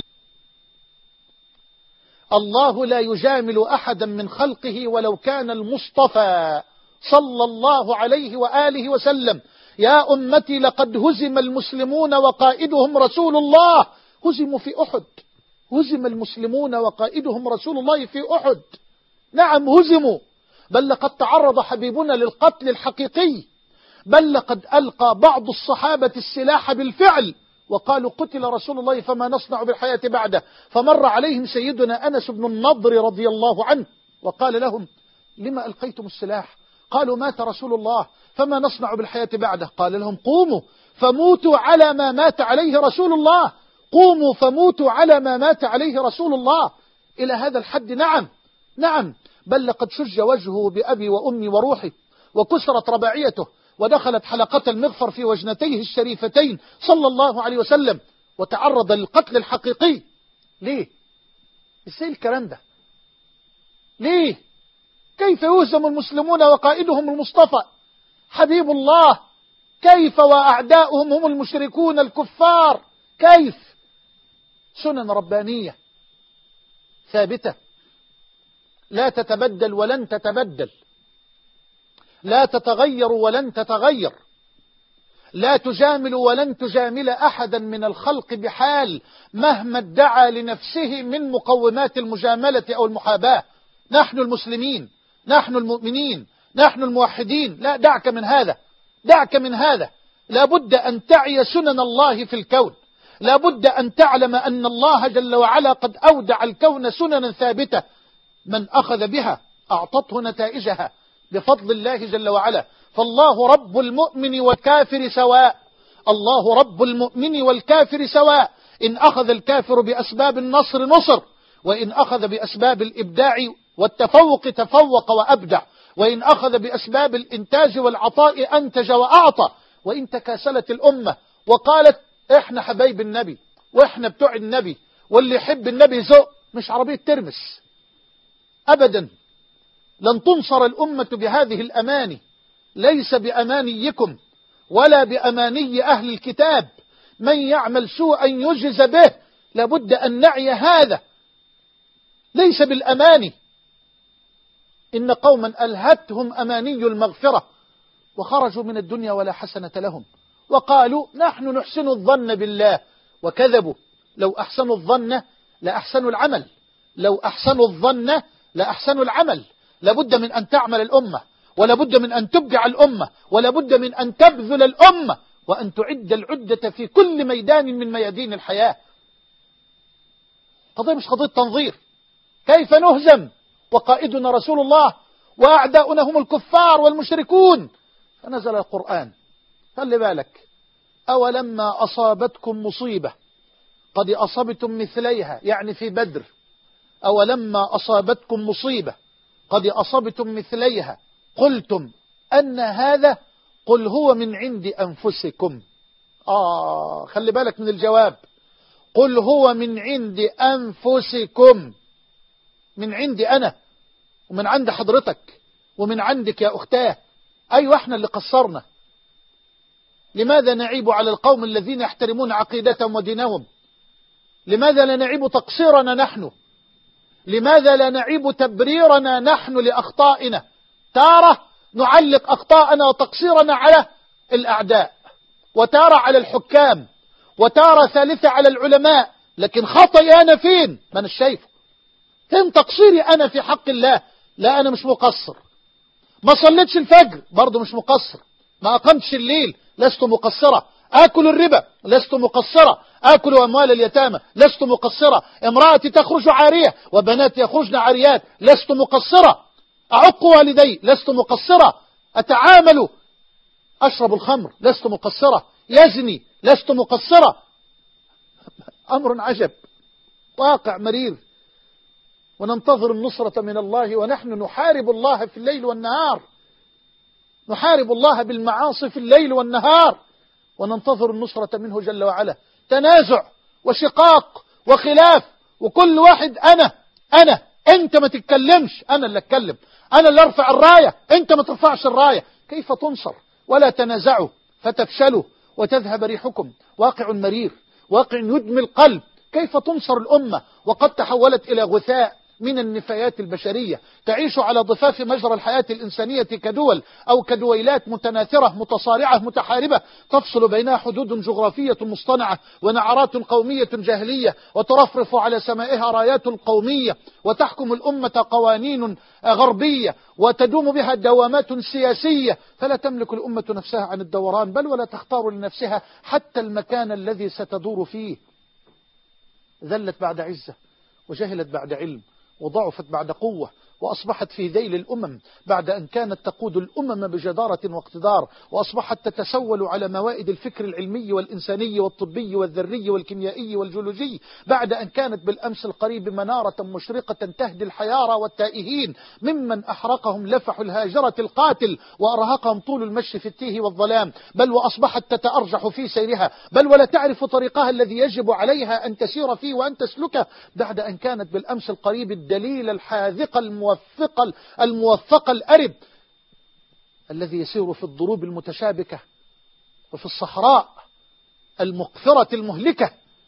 الله لا يجامل أحدا من خلقه ولو كان المصطفى صلى الله عليه وآله وسلم. يا أمتي لقد هزم المسلمون وقائدهم رسول الله. هزموا في أحد، هزم المسلمون وقائدهم رسول الله في أحد. نعم هزموا، بل لقد تعرض حبيبنا للقتل الحقيقي، بل لقد ألقى بعض الصحابة السلاح بالفعل وقالوا قتل رسول الله فما نصنع بالحياة بعده. فمر عليهم سيدنا أنس بن النضر رضي الله عنه وقال لهم لما ألقيتم السلاح؟ قالوا مات رسول الله فما نصنع بالحياة بعده. قال لهم قوموا فموتوا على ما مات عليه رسول الله، قوموا فموتوا على ما مات عليه رسول الله. إلى هذا الحد. نعم نعم، بل لقد شج وجهه بأبي وأمي وروحي، وكسرت رباعيته، ودخلت حلقة المغفر في وجنتيه الشريفتين صلى الله عليه وسلم، وتعرض للقتل الحقيقي. ليه؟ ازاي الكلام ده؟ ليه؟ كيف يهزم المسلمون وقائدهم المصطفى حبيب الله؟ كيف وأعداؤهم هم المشركون الكفار؟ كيف؟ سنن ربانية ثابتة لا تتبدل ولن تتبدل، لا تتغير ولن تتغير، لا تجامل ولن تجامل أحدا من الخلق بحال مهما ادعى لنفسه من مقومات المجاملة أو المحاباة. نحن المسلمين، نحن المؤمنين، نحن الموحدين. لا، دعك من هذا، دعك من هذا. لا بد أن تعي سنن الله في الكون، لا بد أن تعلم أن الله جل وعلا قد أودع الكون سننا ثابتة، من أخذ بها أعطته نتائجها بفضل الله جل وعلا. فالله رب المؤمن والكافر سواء، الله رب المؤمن والكافر سواء. إن أخذ الكافر بأسباب النصر نصر، وإن أخذ بأسباب الإبداع والتفوق تفوق وأبدع، وإن أخذ بأسباب الإنتاج والعطاء أنتج وأعطى. وإن تكاسلت الأمة وقالت إحنا حبايب النبي وإحنا بتوع النبي واللي يحب النبي ذوق، مش عربية ترمس أبدا. لن تنصر الأمة بهذه الأماني، ليس بأمانيكم ولا بأماني أهل الكتاب. من يعمل سوءا يجز به، لابد أن نعي هذا، ليس بالأماني. إن قوما ألهتهم أماني المغفرة وخرجوا من الدنيا ولا حسنة لهم، وقالوا نحن نحسن الظن بالله، وكذبوا. لو أحسنوا الظن لأحسنوا العمل، لو أحسنوا الظن لأحسنوا العمل. لابد من أن تعمل الأمة، ولابد من أن تبدع الأمة، ولابد من أن تبذل الأمة، وأن تعد العدة في كل ميدان من ميادين الحياة. قضية مش قضية تنظير. كيف نهزم وقائدنا رسول الله وأعداؤنا هم الكفار والمشركون؟ فنزل القرآن. خلي بالك، أولما أصابتكم مصيبة قد أصبتم مثليها، يعني في بدر، أولما أصابتكم مصيبة قد أصبتم مثليها قلتم أن هذا، قل هو من عند أنفسكم. آه خلي بالك من الجواب، قل هو من عند أنفسكم، من عندي أنا ومن عند حضرتك ومن عندك يا أختاه. أيوة احنا اللي قصرنا. لماذا نعيب على القوم الذين يحترمون عقيدتهم ودينهم؟ لماذا لا نعيب تقصيرنا نحن؟ لماذا لا نعيب تبريرنا نحن لأخطائنا؟ تارة نعلق أخطاءنا وتقصيرنا على الأعداء، وتارة على الحكام، وتارة ثالثة على العلماء، لكن خطأي أنا فين؟ ما أنا شايفه. فين تقصيري أنا في حق الله؟ لا، أنا مش مقصر. ما صليتش الفجر برضو مش مقصر. ما أقمتش الليل لست مقصرة. آكل الربا لست مقصرة. آكل أموال اليتامى لست مقصرة. امرأتي تخرج عارية وبناتي يخرجن عاريات لست مقصرة. أعق والدي لست مقصرة. أتعامل أشرب الخمر لست مقصرة. يزني لست مقصرة. أمر عجب، واقع مرير، وننتظر النصرة من الله ونحن نحارب الله في الليل والنهار، نحارب الله بالمعاصي في الليل والنهار وننتظر النصرة منه جل وعلا. تنازع وشقاق وخلاف، وكل واحد أنا أنا أنت ما تتكلمش، أنا اللي أتكلم، أنا اللي أرفع الراية، أنت ما ترفعش الراية. كيف تنصر؟ ولا تنازعوا فتفشلوا وتذهب ريحكم. واقع مرير، واقع يدمي القلب. كيف تنصر الأمة وقد تحولت إلى غثاء من النفايات البشرية، تعيش على ضفاف مجرى الحياة الإنسانية كدول أو كدويلات متناثرة متصارعة متحاربة، تفصل بينها حدود جغرافية مصطنعة ونعرات قومية جاهلية، وترفرف على سمائها رايات القومية، وتحكم الأمة قوانين غربية، وتدوم بها دوامات سياسية، فلا تملك الأمة نفسها عن الدوران، بل ولا تختار لنفسها حتى المكان الذي ستدور فيه. ذلت بعد عزة، وجهلت بعد علم، وضعفت بعد قوة، وأصبحت في ذيل الأمم بعد أن كانت تقود الأمم بجدارة واقتدار، وأصبحت تتسول على موائد الفكر العلمي والإنساني والطبي والذري والكيميائي والجيولوجي، بعد أن كانت بالأمس القريب منارة مشرقة تهدي الحيارى والتائهين ممن أحرقهم لفح الهاجرة القاتل وأرهقهم طول المشي في التيه والظلام، بل وأصبحت تتأرجح في سيرها، بل ولا تعرف طريقها الذي يجب عليها أن تسير فيه وأن تسلكه، بعد أن كانت بالأمس القريب الدليل الحاذق الموفق الموفق الأرب الذي يسير في الضروب المتشابكة وفي الصحراء المقفرة المهلكة.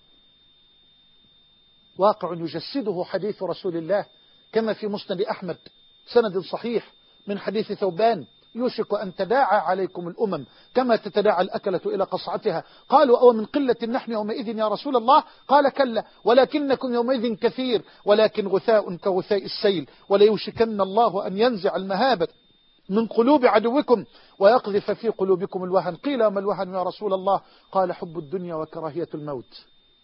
واقع يجسده حديث رسول الله كما في مسند أحمد سند صحيح من حديث ثوبان: يوشك أن تداعى عليكم الأمم كما تتداعى الأكلة إلى قصعتها. قالوا: أو من قلة نحن يومئذ يا رسول الله؟ قال: كلا، ولكنكم يومئذ كثير، ولكن غثاء كغثاء السيل، وليوشكن الله أن ينزع المهابة من قلوب عدوكم ويقذف في قلوبكم الوهن. قيل: ما الوهن يا رسول الله؟ قال: حب الدنيا وكراهية الموت.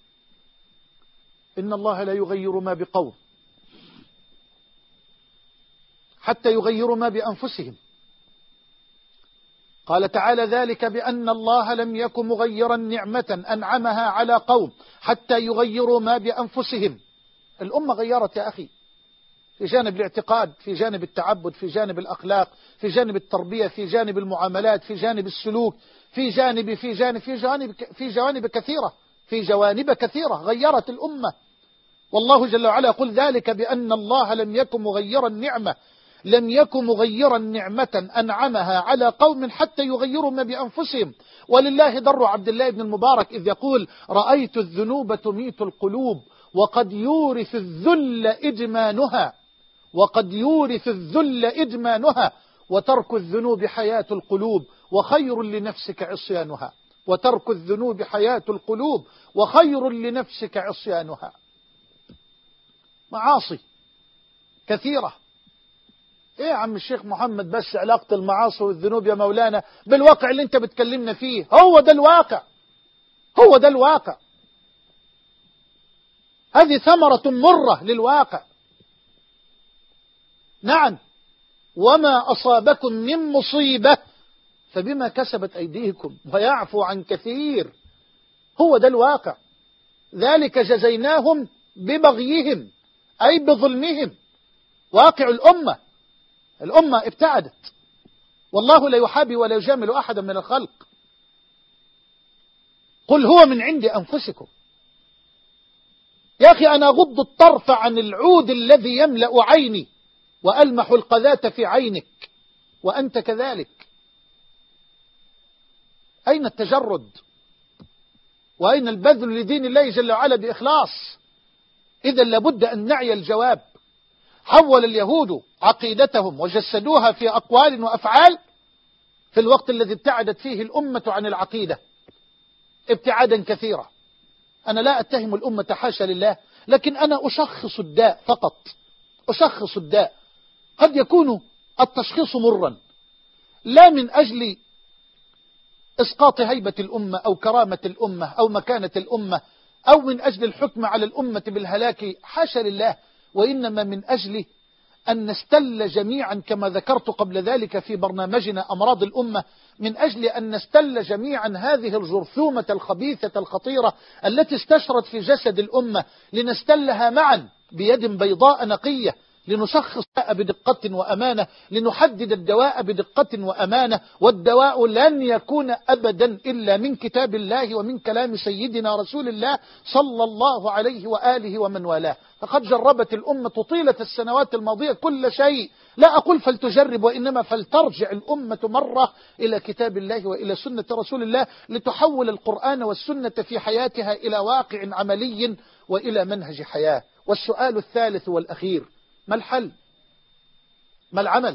إن الله لا يغير ما بقوم حتى يغيروا ما بأنفسهم. قال تعالى: ذلك بأن الله لم يكن مغيرا نعمة أنعمها على قوم حتى يغيروا ما بأنفسهم. الأمة غيرت يا أخي، في جانب الاعتقاد، في جانب التعبد، في جانب الأخلاق، في جانب التربية، في جانب المعاملات، في جانب السلوك، في جانب في جانب في جانب في جوانب كثيرة في جوانب كثيرة غيرت الأمة. والله جل وعلا يقول: ذلك بأن الله لم يكن مغيرا نعمة لم يكن مغيرا نعمة أنعمها على قوم حتى يغيروا ما بأنفسهم. ولله در عبد الله بن المبارك إذ يقول: رأيت الذنوب تميت القلوب وقد يورث الذل إدمانها وقد يورث الذل إدمانها وترك الذنوب حياة القلوب وخير لنفسك عصيانها. وترك الذنوب حياة القلوب وخير لنفسك عصيانها. معاصي كثيرة. ايه يا عم الشيخ محمد بس علاقة المعاصي والذنوب يا مولانا بالواقع اللي انت بتكلمنا فيه؟ هو ده الواقع، هو ده الواقع. هذه ثمرة مرة للواقع. نعم، وما أصابكم من مصيبة فبما كسبت أيديكم ويعفو عن كثير. هو ده الواقع. ذلك جزيناهم ببغيهم أي بظلمهم. واقع الأمة، الأمة ابتعدت، والله لا يحابي ولا يجامل أحدا من الخلق. قل هو من عند أنفسكم. يا أخي أنا أغض الطرف عن العود الذي يملأ عيني وألمح القذاة في عينك وأنت كذلك. أين التجرد؟ وأين البذل لدين الله جل وعلا بإخلاص؟ إذا لابد أن نعي الجواب. حول اليهود عقيدتهم وجسدوها في أقوال وأفعال في الوقت الذي ابتعدت فيه الأمة عن العقيدة ابتعادا كثيرا. أنا لا أتهم الأمة حاشا لله، لكن أنا أشخص الداء فقط، أشخص الداء. قد يكون التشخيص مرا، لا من أجل إسقاط هيبة الأمة أو كرامة الأمة أو مكانة الأمة أو من أجل الحكم على الأمة بالهلاك، حاشا لله، وإنما من أجل أن نستل جميعا كما ذكرت قبل ذلك في برنامجنا أمراض الأمة، من أجل أن نستل جميعا هذه الجرثومة الخبيثة الخطيرة التي استشرت في جسد الأمة، لنستلها معا بيد بيضاء نقية، لنشخص بدقة وأمانة، لنحدد الدواء بدقة وأمانة. والدواء لن يكون أبدا إلا من كتاب الله ومن كلام سيدنا رسول الله صلى الله عليه وآله ومن والاه. فقد جربت الأمة طيلة السنوات الماضية كل شيء، لا أقول فلتجرب، وإنما فلترجع الأمة مرة إلى كتاب الله وإلى سنة رسول الله، لتحول القرآن والسنة في حياتها إلى واقع عملي وإلى منهج حياة. والسؤال الثالث والأخير: ما الحل؟ ما العمل؟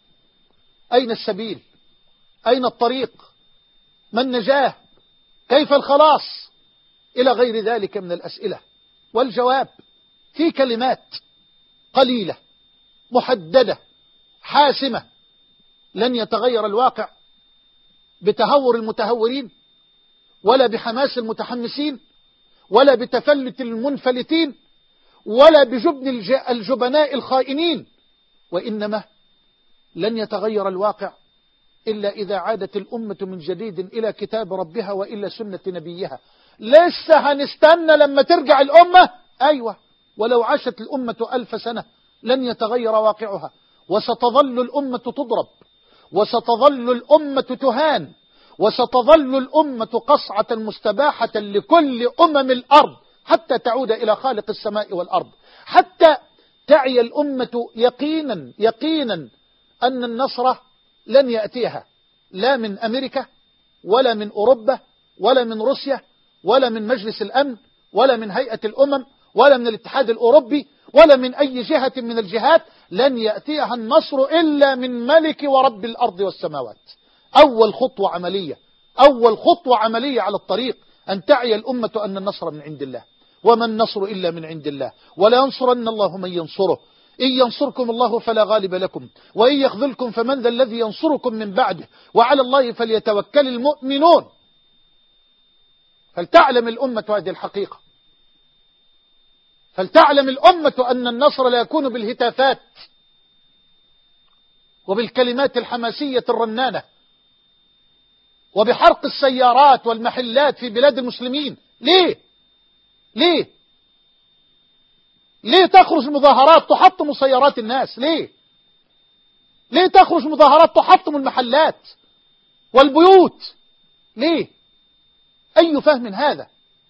أين السبيل؟ أين الطريق؟ ما النجاة؟ كيف الخلاص؟ إلى غير ذلك من الأسئلة. والجواب في كلمات قليلة محددة حاسمة: لن يتغير الواقع بتهور المتهورين، ولا بحماس المتحمسين، ولا بتفلت المنفلتين، ولا بجبن الجبناء الخائنين، وإنما لن يتغير الواقع إلا إذا عادت الأمة من جديد إلى كتاب ربها وإلى سنة نبيها. لسه هنستنى لما ترجع الأمة؟ أيوة، ولو عاشت الأمة ألف سنة لن يتغير واقعها، وستظل الأمة تضرب، وستظل الأمة تهان، وستظل الأمة قصعة مستباحة لكل أمم الأرض حتى تعود إلى خالق السماء والأرض، حتى تعي الأمة يقينا يقينا أن النصر لن يأتيها لا من أمريكا ولا من أوروبا ولا من روسيا ولا من مجلس الأمن ولا من هيئة الأمم ولا من الاتحاد الأوروبي ولا من أي جهة من الجهات. لن يأتيها النصر إلا من ملك ورب الأرض والسماوات. أول خطوة عملية، أول خطوة عملية على الطريق أن تعي الأمة أن النصر من عند الله، وما النصر إلا من عند الله، ولا ينصرن الله من ينصره. إن ينصركم الله فلا غالب لكم، وإن يخذلكم فمن ذا الذي ينصركم من بعده، وعلى الله فليتوكل المؤمنون. فلتعلم الأمة هذه الحقيقة، فلتعلم الأمة أن النصر لا يكون بالهتافات وبالكلمات الحماسية الرنانة وبحرق السيارات والمحلات في بلاد المسلمين. ليه؟ ليه؟ ليه تخرج مظاهرات تحطم سيارات الناس؟ ليه؟ ليه تخرج مظاهرات تحطم المحلات والبيوت؟ ليه؟ أي فهم هذا؟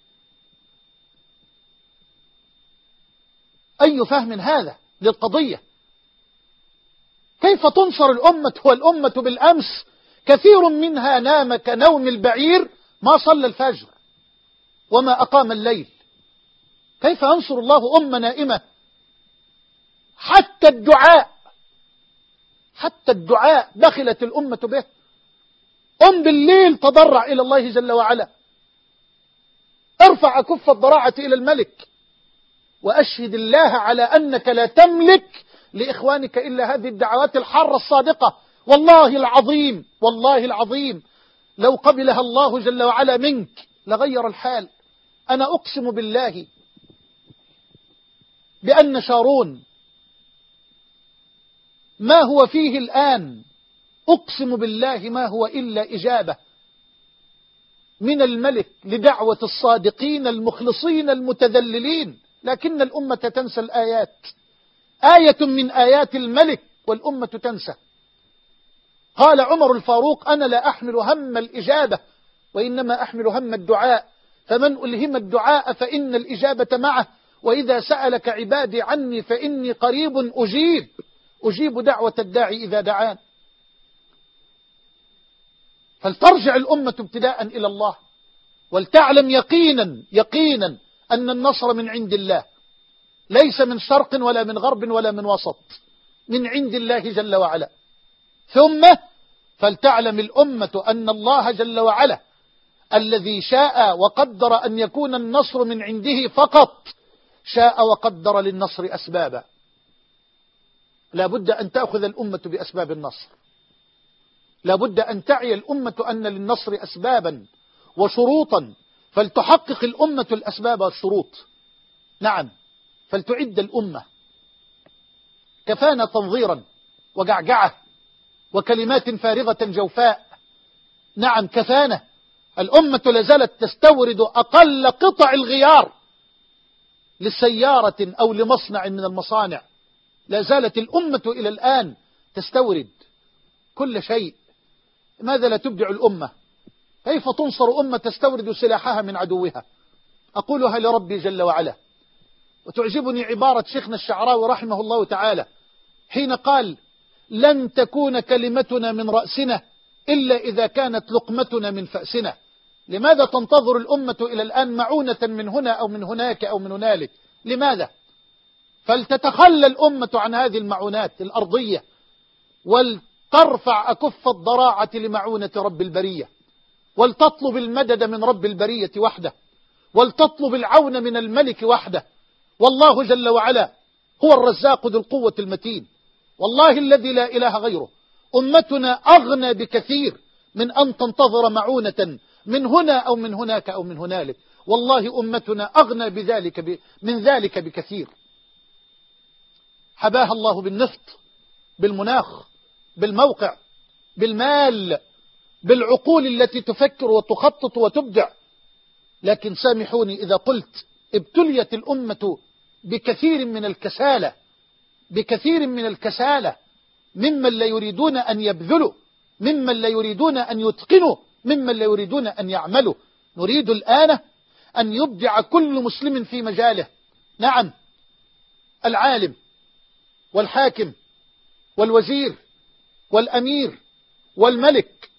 أي فهم هذا للقضية؟ كيف تنصر الأمة والأمة بالأمس كثير منها نام كنوم البعير، ما صلى الفجر وما أقام الليل؟ كيف ينصر الله أمة نائمة؟ حتى الدعاء حتى الدعاء بخلت الأمة به. قم بالليل تضرع إلى الله جل وعلا، ارفع كف الضراعة إلى الملك، وأشهد الله على أنك لا تملك لإخوانك إلا هذه الدعوات الحارة الصادقة. والله العظيم والله العظيم لو قبلها الله جل وعلا منك لغير الحال. أنا أقسم بالله بأن شارون ما هو فيه الآن، أقسم بالله ما هو إلا إجابة من الملك لدعوة الصادقين المخلصين المتذللين. لكن الأمة تنسى الآيات، آية من آيات الملك والأمة تنسى. قال عمر الفاروق: أنا لا أحمل هم الإجابة وإنما أحمل هم الدعاء، فمن ألهم الدعاء فإن الإجابة معه، وإذا سألك عبادي عني فإني قريب أجيب أجيب دعوة الداعي إذا دعان. فلترجع الأمة ابتداء إلى الله، ولتعلم يقينا يقينا أن النصر من عند الله، ليس من شرق ولا من غرب ولا من وسط، من عند الله جل وعلا. ثم فلتعلم الأمة أن الله جل وعلا الذي شاء وقدر أن يكون النصر من عنده فقط، شاء وقدر للنصر أسبابا. لا بد أن تأخذ الأمة بأسباب النصر، لا بد أن تعي الأمة أن للنصر أسبابا وشروطا، فلتحقق الأمة الأسباب والشروط. نعم، فلتعد الأمة. كفانا تنظيرا وجعجعة وكلمات فارغة جوفاء. نعم كفانا. الأمة لازالت تستورد أقل قطع الغيار لسيارة أو لمصنع من المصانع. لا زالت الأمة إلى الآن تستورد كل شيء. ماذا لا تبدع الأمة؟ كيف تنصر أمة تستورد سلاحها من عدوها؟ أقولها لربي جل وعلا. وتعجبني عبارة شيخنا الشعراوي رحمه الله تعالى حين قال: لن تكون كلمتنا من رأسنا إلا إذا كانت لقمتنا من فأسنا. لماذا تنتظر الأمة إلى الآن معونة من هنا أو من هناك أو من هنالك؟ لماذا؟ فلتتخلى الأمة عن هذه المعونات الأرضية، ولترفع أكف الضراعة لمعونة رب البرية، ولتطلب المدد من رب البرية وحده، ولتطلب العون من الملك وحده. والله جل وعلا هو الرزاق ذو القوة المتين. والله الذي لا إله غيره أمتنا أغنى بكثير من أن تنتظر معونة من هنا أو من هناك أو من هنالك. والله أمتنا أغنى بذلك ب... من ذلك بكثير. حباها الله بالنفط، بالمناخ، بالموقع، بالمال، بالعقول التي تفكر وتخطط وتبدع. لكن سامحوني إذا قلت ابتليت الأمة بكثير من الكسالة، بكثير من الكسالة، ممن لا يريدون أن يبذلوا، ممن لا يريدون أن يتقنوا، ممن لا يريدون أن يعملوا. نريد الآن أن يبدع كل مسلم في مجاله. نعم، العالم والحاكم والوزير والأمير والملك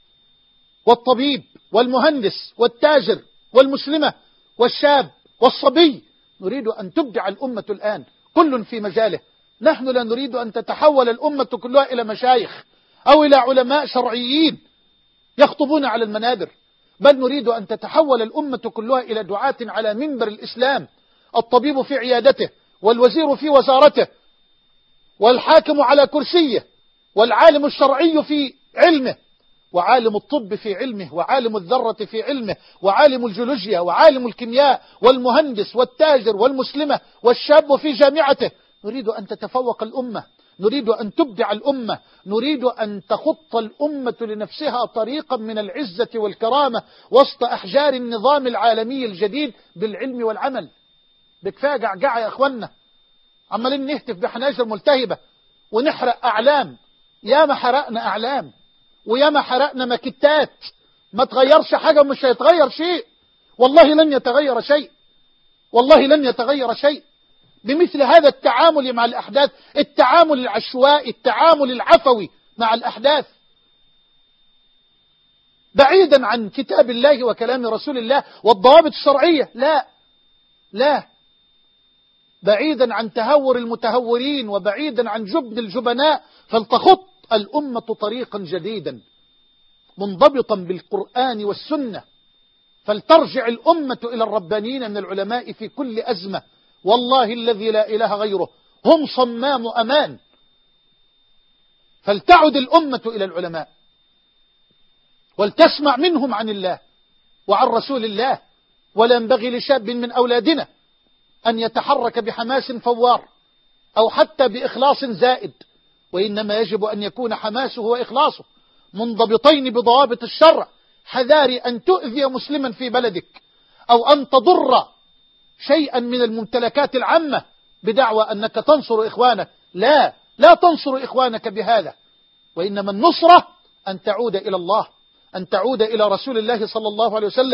والطبيب والمهندس والتاجر والمسلمة والشاب والصبي، نريد أن تبدع الأمة الآن كل في مجاله. نحن لا نريد أن تتحول الأمة كلها إلى مشايخ أو إلى علماء شرعيين يخطبون على المنابر، بل نريد أن تتحول الأمة كلها إلى دعاة على منبر الإسلام. الطبيب في عيادته، والوزير في وزارته، والحاكم على كرسيه، والعالم الشرعي في علمه، وعالم الطب في علمه، وعالم الذرة في علمه، وعالم الجيولوجيا، وعالم الكيمياء، والمهندس والتاجر والمسلمة والشاب في جامعته. نريد أن تتفوق الأمة، نريد أن تبدع الأمة، نريد أن تخط الأمة لنفسها طريقا من العزة والكرامة وسط أحجار النظام العالمي الجديد بالعلم والعمل. بكفاية جعجعة يا أخوانا، عمالين نهتف بحناجر ملتهبة ونحرق أعلام. ياما حرقنا أعلام وياما حرقنا مكتات، ما تغيرش حاجة ومش هيتغير شيء. والله لن يتغير شيء، والله لن يتغير شيء بمثل هذا التعامل مع الأحداث، التعامل العشوائي، التعامل العفوي مع الأحداث، بعيدا عن كتاب الله وكلام رسول الله والضوابط الشرعية. لا لا، بعيدا عن تهور المتهورين وبعيدا عن جبن الجبناء، فلتخط الأمة طريقا جديدا منضبطا بالقرآن والسنة. فلترجع الأمة إلى الربانيين من العلماء في كل أزمة. والله الذي لا إله غيره هم صمام أمان. فلتعد الأمة إلى العلماء ولتسمع منهم عن الله وعن رسول الله. ولا ينبغي لشاب من أولادنا أن يتحرك بحماس فوار أو حتى بإخلاص زائد، وإنما يجب أن يكون حماسه وإخلاصه منضبطين بضوابط الشرع. حذاري أن تؤذي مسلما في بلدك أو أن تضر شيئا من الممتلكات العامة بدعوى أنك تنصر إخوانك. لا، لا تنصر إخوانك بهذا، وإنما النصرة أن تعود إلى الله، أن تعود إلى رسول الله صلى الله عليه وسلم،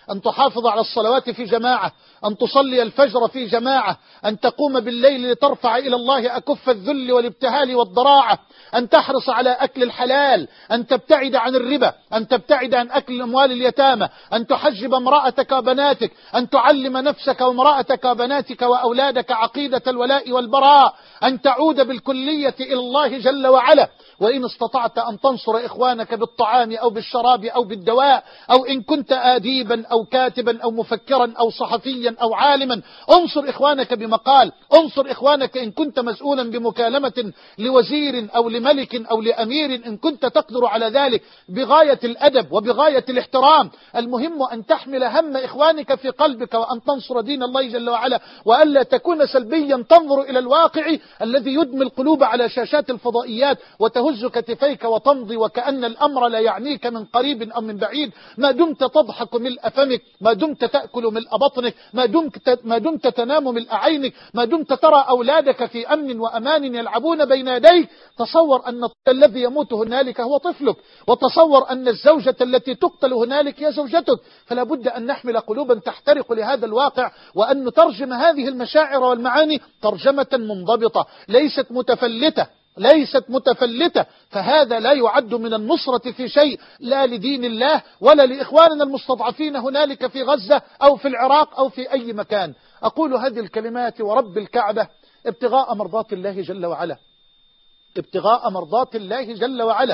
أن تحافظ على الصلوات في جماعة، أن تصلي الفجر في جماعة، أن تقوم بالليل لترفع إلى الله أكف الذل والابتهال والضراعة، أن تحرص على أكل الحلال، أن تبتعد عن الربا، أن تبتعد عن أكل أموال اليتامى، أن تحجب امرأتك وبناتك، أن تعلم نفسك وامرأتك وبناتك وأولادك عقيدة الولاء والبراء، أن تعود بالكلية إلى الله جل وعلا. وإن استطعت أن تنصر إخوانك بالطعام أو بالشراب أو بالدواء، أو إن كنت آديبا أو كاتبا أو مفكرا أو صحفيا أو عالما، انصر إخوانك بمقال، انصر إخوانك إن كنت مسؤولا بمكالمة لوزير أو لملك أو لأمير، إن كنت تقدر على ذلك بغاية الأدب وبغاية الاحترام. المهم أن تحمل هم إخوانك في قلبك، وأن تنصر دين الله جل وعلا، وألا تكون سلبيا تنظر إلى الواقع الذي يدمي القلوب على شاشات الفضائيات وتهز كتفيك وتمضي وكأن الأمر لا يعنيك من قريب أو من بعيد. ما دمت تضحك ملء فمك، ما دمت تأكل ملء بطنك، ما دمت, ما دمت تنام ملء عينك، ما دمت ترى أولادك في أمن وأمان يلعبون بين يديك، تصور أن الذي يموت هنالك هو طفلك، وتصور أن الزوجة التي تقتل هنالك هي زوجتك. فلا بد أن نحمل قلوبا تحترق لهذا الواقع، وأن نترجم هذه المشاعر والمعاني ترجمة منضبطة ليست متفلتة ليست متفلتة فهذا لا يعد من النصرة في شيء، لا لدين الله ولا لإخواننا المستضعفين هنالك في غزة أو في العراق أو في أي مكان. أقول هذه الكلمات ورب الكعبة ابتغاء مرضات الله جل وعلا، ابتغاء مرضات الله جل وعلا.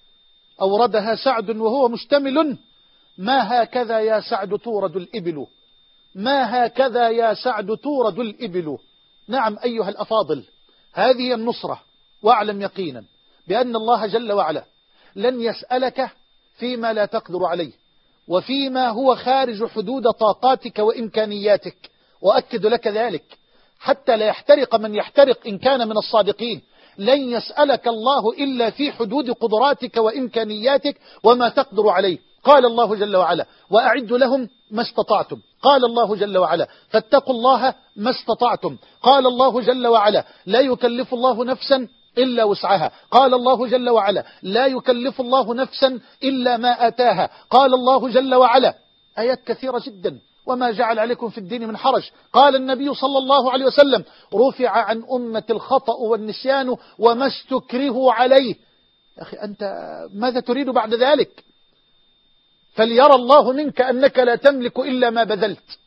أوردها سعد وهو مشتمل: ما هكذا يا سعد تورد الإبل، ما هكذا يا سعد تورد الإبل. نعم أيها الأفاضل، هذه النصرة، واعلم يقينا بأن الله جل وعلا لن يسألك فيما لا تقدر عليه وفيما هو خارج حدود طاقاتك وإمكانياتك، وأكد لك ذلك حتى لا يحترق من يحترق إن كان من الصادقين. لن يسألك الله إلا في حدود قدراتك وإمكانياتك وما تقدر عليه. قال الله جل وعلا: وأعدوا لهم ما استطعتم. قال الله جل وعلا: فاتقوا الله ما استطعتم. قال الله جل وعلا: لا يكلف الله نفسا إلا وسعها. قال الله جل وعلا: لا يكلف الله نفسا إلا ما آتاها. قال الله جل وعلا آيات كثيرة جدا: وما جعل عليكم في الدين من حرج. قال النبي صلى الله عليه وسلم: رفع عن أمة الخطأ والنسيان وما استكرهوا عليه. يا أخي أنت ماذا تريد بعد ذلك؟ فليرى الله منك أنك لا تملك إلا ما بذلت،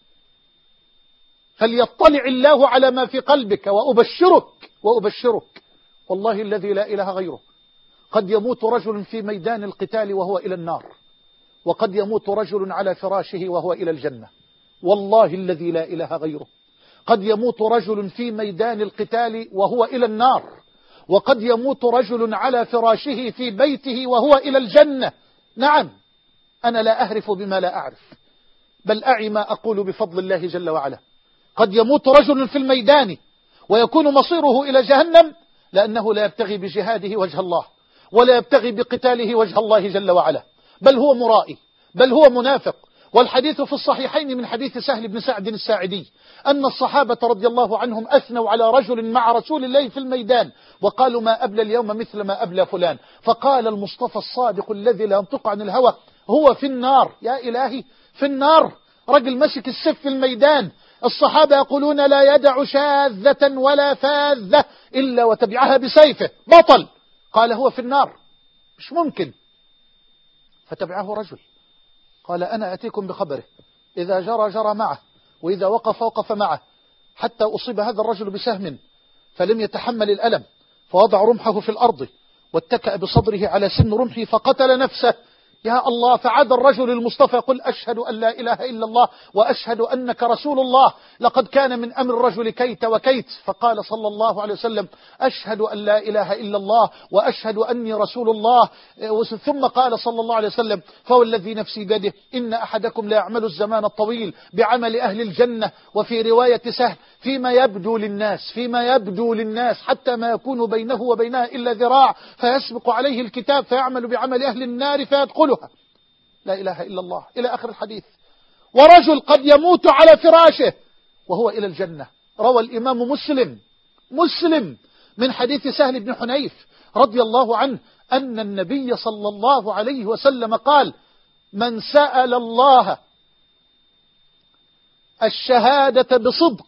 فليطلع الله على ما في قلبك. وأبشرك وأبشرك والله الذي لا إله غيره، قد يموت رجل في ميدان القتال وهو إلى النار، وقد يموت رجل على فراشه وهو إلى الجنة. والله الذي لا إله غيره، قد يموت رجل في ميدان القتال وهو إلى النار، وقد يموت رجل على فراشه في بيته وهو إلى الجنة. نعم، أنا لا أهرف بما لا أعرف، بل أعي ما أقول بفضل الله جل وعلا. قد يموت رجل في الميدان ويكون مصيره إلى جهنم، لأنه لا يبتغي بجهاده وجه الله، ولا يبتغي بقتاله وجه الله جل وعلا، بل هو مرائي، بل هو منافق. والحديث في الصحيحين من حديث سهل بن سعد الساعدي أن الصحابة رضي الله عنهم أثنوا على رجل مع رسول الله في الميدان وقالوا: ما أبلى اليوم مثل ما أبلى فلان. فقال المصطفى الصادق الذي لا ينطق عن الهوى: هو في النار. يا إلهي، في النار! رجل مسك السيف في الميدان. الصحابة يقولون: لا يدع شاذة ولا فاذة إلا وتبعها بسيفه، بطل. قال: هو في النار، مش ممكن. فتبعه رجل قال: أنا أتيكم بخبره، إذا جرى جرى معه، وإذا وقف وقف معه، حتى أصيب هذا الرجل بسهم فلم يتحمل الألم، فوضع رمحه في الأرض واتكأ بصدره على سن رمحه فقتل نفسه. يا الله! فعاد الرجل المصطفى يقول: أشهد أن لا إله إلا الله وأشهد أنك رسول الله، لقد كان من أمر الرجل كيت وكيت. فقال صلى الله عليه وسلم: أشهد أن لا إله إلا الله وأشهد أني رسول الله. ثم قال صلى الله عليه وسلم: فوالذي نفسي بيده إن أحدكم لا يعمل الزمان الطويل بعمل أهل الجنة. وفي رواية سهل: فيما يبدو للناس فيما يبدو للناس حتى ما يكون بينه وبينها إلا ذراع، فيسبق عليه الكتاب فيعمل بعمل أهل النار فيدخلها. لا إله إلا الله، إلى آخر الحديث. ورجل قد يموت على فراشه وهو إلى الجنة. روى الإمام مسلم مسلم من حديث سهل بن حنيف رضي الله عنه أن النبي صلى الله عليه وسلم قال: من سأل الله الشهادة بصدق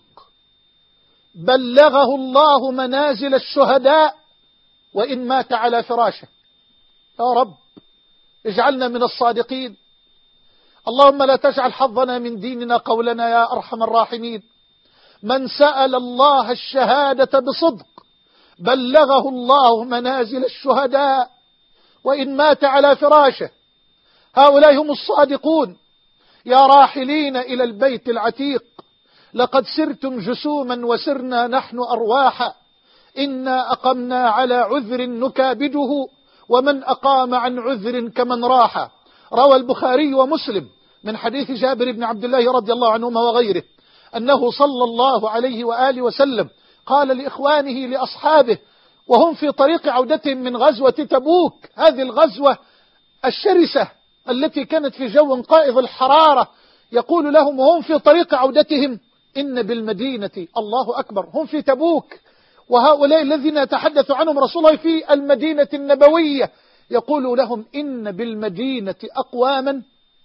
بلغه الله منازل الشهداء وإن مات على فراشه. يا رب اجعلنا من الصادقين. اللهم لا تجعل حظنا من ديننا قولنا يا أرحم الراحمين. من سأل الله الشهادة بصدق بلغه الله منازل الشهداء وإن مات على فراشه. هؤلاء هم الصادقون. يا راحلين إلى البيت العتيق لقد سرتم جسوما وسرنا نحن أرواحا، إنا أقمنا على عذر نكابده ومن أقام عن عذر كمن راح. روى البخاري ومسلم من حديث جابر بن عبد الله رضي الله عنهما وغيره أنه صلى الله عليه وآله وسلم قال لإخوانه لأصحابه وهم في طريق عودتهم من غزوة تبوك، هذه الغزوة الشرسة التي كانت في جو قائض الحرارة، يقول لهم وهم في طريق عودتهم إن بالمدينة، الله أكبر، هم في تبوك وهؤلاء الذين يتحدث عنهم رسول الله في المدينة النبوية، يقول لهم إن بالمدينة أقواما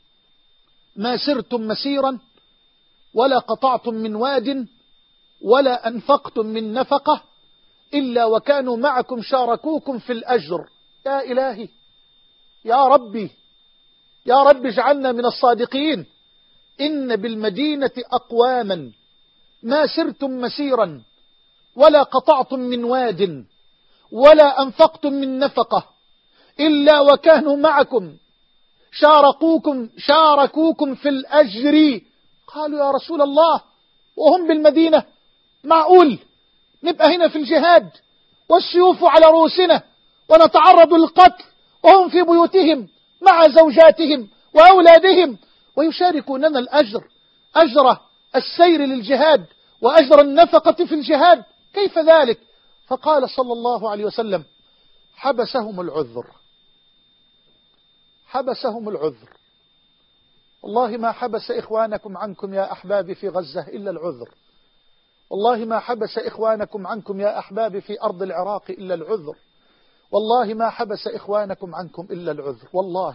ما سرتم مسيرا ولا قطعتم من واد ولا أنفقتم من نفقة إلا وكانوا معكم شاركوكم في الأجر. يا إلهي، يا ربي، يا رب اجعلنا من الصادقين. إن بالمدينة أقواما ما سرتم مسيرا ولا قطعتم من واد ولا أنفقتم من نفقة إلا وكانوا معكم شاركوكم شاركوكم في الأجر. قالوا يا رسول الله وهم بالمدينة، معقول نبقى هنا في الجهاد والسيوف على رؤوسنا ونتعرض للقتل وهم في بيوتهم مع زوجاتهم وأولادهم ويشاركوننا الأجر، أجر السير للجهاد وأجر النفقة في الجهاد، كيف ذلك؟ فقال صلى الله عليه وسلم حبسهم العذر، حبسهم العذر. والله ما حبس إخوانكم عنكم يا أحبابي في غزة إلا العذر، والله ما حبس إخوانكم عنكم يا أحبابي في أرض العراق إلا العذر، والله ما حبس إخوانكم عنكم إلا العذر. والله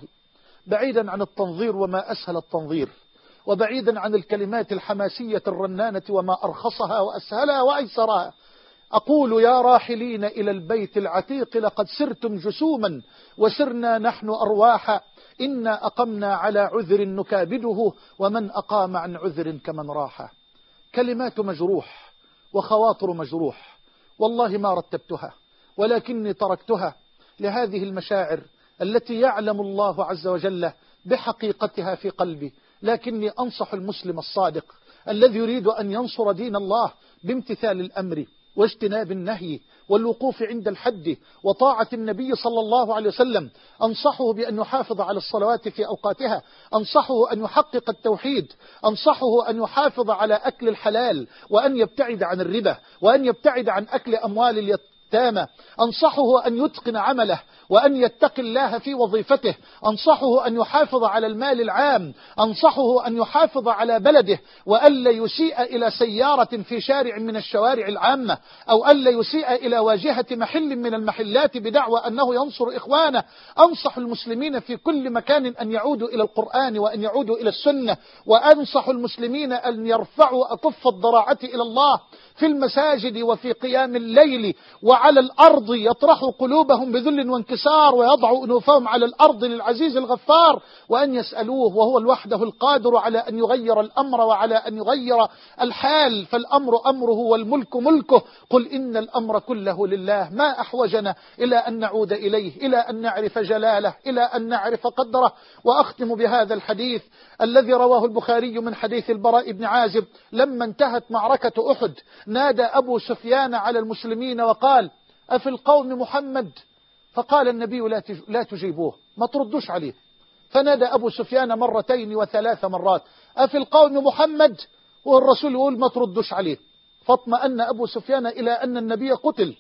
بعيدا عن التنظير وما أسهل التنظير، وبعيدا عن الكلمات الحماسية الرنانة وما أرخصها وأسهلها وأيسرها، أقول يا راحلين إلى البيت العتيق لقد سرتم جسوما وسرنا نحن أرواحا، إنا أقمنا على عذر نكابده ومن أقام عن عذر كمن راح. كلمات مجروح وخواطر مجروح، والله ما رتبتها ولكني تركتها لهذه المشاعر التي يعلم الله عز وجل بحقيقتها في قلبي. لكني أنصح المسلم الصادق الذي يريد أن ينصر دين الله بامتثال الأمر واجتناب النهي والوقوف عند الحد وطاعة النبي صلى الله عليه وسلم، أنصحه بأن يحافظ على الصلوات في أوقاتها، أنصحه أن يحقق التوحيد، أنصحه أن يحافظ على أكل الحلال وأن يبتعد عن الربا وأن يبتعد عن أكل أموال اليتامى، أنصحه أن يتقن عمله وأن يتقي الله في وظيفته، أنصحه أن يحافظ على المال العام، أنصحه أن يحافظ على بلده وألا يسيء إلى سيارة في شارع من الشوارع العامة أو ألا يسيء إلى واجهة محل من المحلات بدعوى أنه ينصر إخوانه. أنصح المسلمين في كل مكان أن يعودوا إلى القرآن وأن يعودوا إلى السنة، وأنصح المسلمين أن يرفعوا أكف الضراعة إلى الله في المساجد وفي قيام الليل وعلى الأرض، يطرحوا قلوبهم بذل وانكسار ويضعوا أنوفهم على الأرض للعزيز الغفار، وأن يسألوه وهو الوحده القادر على أن يغير الأمر وعلى أن يغير الحال، فالأمر أمره والملك ملكه. قل إن الأمر كله لله، ما أحوجنا إلى أن نعود إليه، إلى أن نعرف جلاله، إلى أن نعرف قدره. وأختم بهذا الحديث الذي رواه البخاري من حديث البراء بن عازب: لما انتهت معركة أحد نادى أبو سفيان على المسلمين وقال: أفي القوم محمد؟ فقال النبي: لا تجيبوه، ما تردوش عليه. فنادى أبو سفيان مرتين وثلاث مرات: أفي القوم محمد؟ والرسول يقول: ما تردوش عليه. فاطمأن أبو سفيان إلى أن النبي قتل،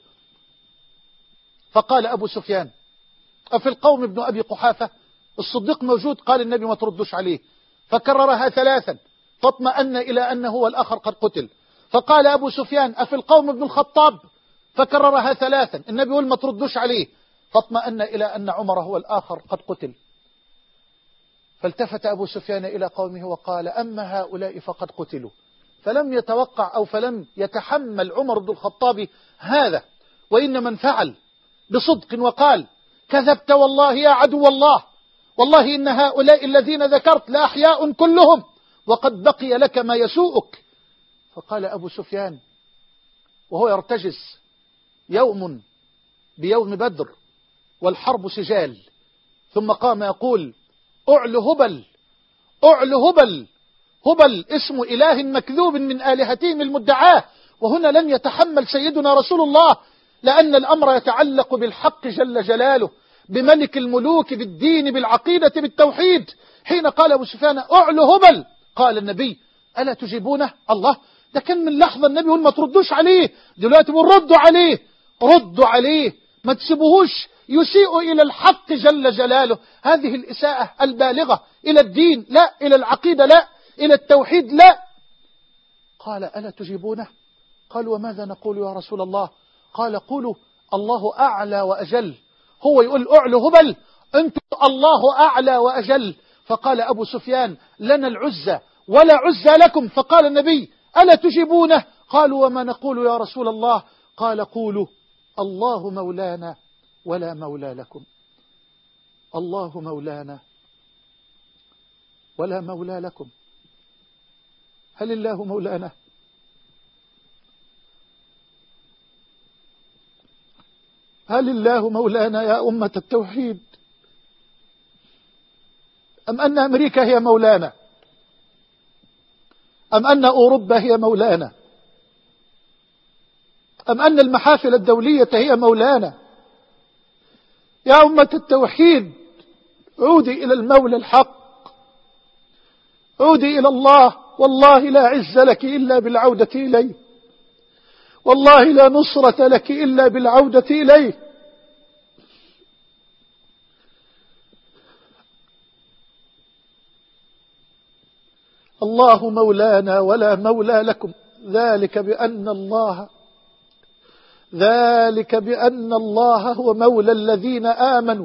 فقال أبو سفيان: أفي القوم ابن أبي قحافة؟ الصديق موجود. قال النبي: ما تردوش عليه. فكررها ثلاثا، فاطمأن إلى أنه هو الآخر قد قتل. فقال أبو سفيان: أفي القوم ابن الخطاب؟ فكررها ثلاثا، النبي يقول: ما تردوش عليه. فاطمأن إلى أن عمر هو الآخر قد قتل. فالتفت أبو سفيان إلى قومه وقال: أما هؤلاء فقد قتلوا. فلم يتوقع أو فلم يتحمل عمر بن الخطاب هذا، وإن من فعل بصدق وقال: كذبت والله يا عدو الله، والله إن هؤلاء الذين ذكرت لأحياء كلهم، وقد بقي لك ما يسوءك. فقال أبو سفيان وهو يرتجز: يوم بيوم بدر والحرب سجال. ثم قام يقول: أعل هبل، أعل هبل. هبل اسم إله مكذوب من آلهتهم المدعاة. وهنا لم يتحمل سيدنا رسول الله، لأن الأمر يتعلق بالحق جل جلاله، بملك الملوك، بالدين، بالعقيدة، بالتوحيد. حين قال أبو سفيان: أعل هبل، قال النبي: ألا تجيبونه؟ الله، ده كان من لحظة النبي يقول: ما تردوش عليه. دلوقتي بقول: ردوا عليه، ردوا عليه، ما تسيبوهوش يسيء إلى الحق جل جلاله. هذه الإساءة البالغة إلى الدين لا، إلى العقيدة لا، إلى التوحيد لا. قال: ألا تجيبونه؟ قال: وماذا نقول يا رسول الله؟ قال: قولوا الله أعلى وأجل. هو يقول أعلى هبل، أنتم الله أعلى وأجل. فقال أبو سفيان: لنا العزة ولا عزة لكم. فقال النبي: ألا تجيبونه؟ قالوا: وما نقول يا رسول الله؟ قال: قولوا الله مولانا ولا مولى لكم. الله مولانا ولا مولى لكم. هل الله مولانا؟ هل الله مولانا يا أمة التوحيد؟ أم أن أمريكا هي مولانا؟ أم أن أوروبا هي مولانا؟ أم أن المحافل الدولية هي مولانا؟ يا أمة التوحيد، عودي إلى المولى الحق، عودي إلى الله. والله لا عز لك إلا بالعودة إليه، والله لا نصرة لك إلا بالعودة إليه. الله مولانا ولا مولى لكم، ذلك بأن الله ذلك بأن الله هو مولى الذين آمنوا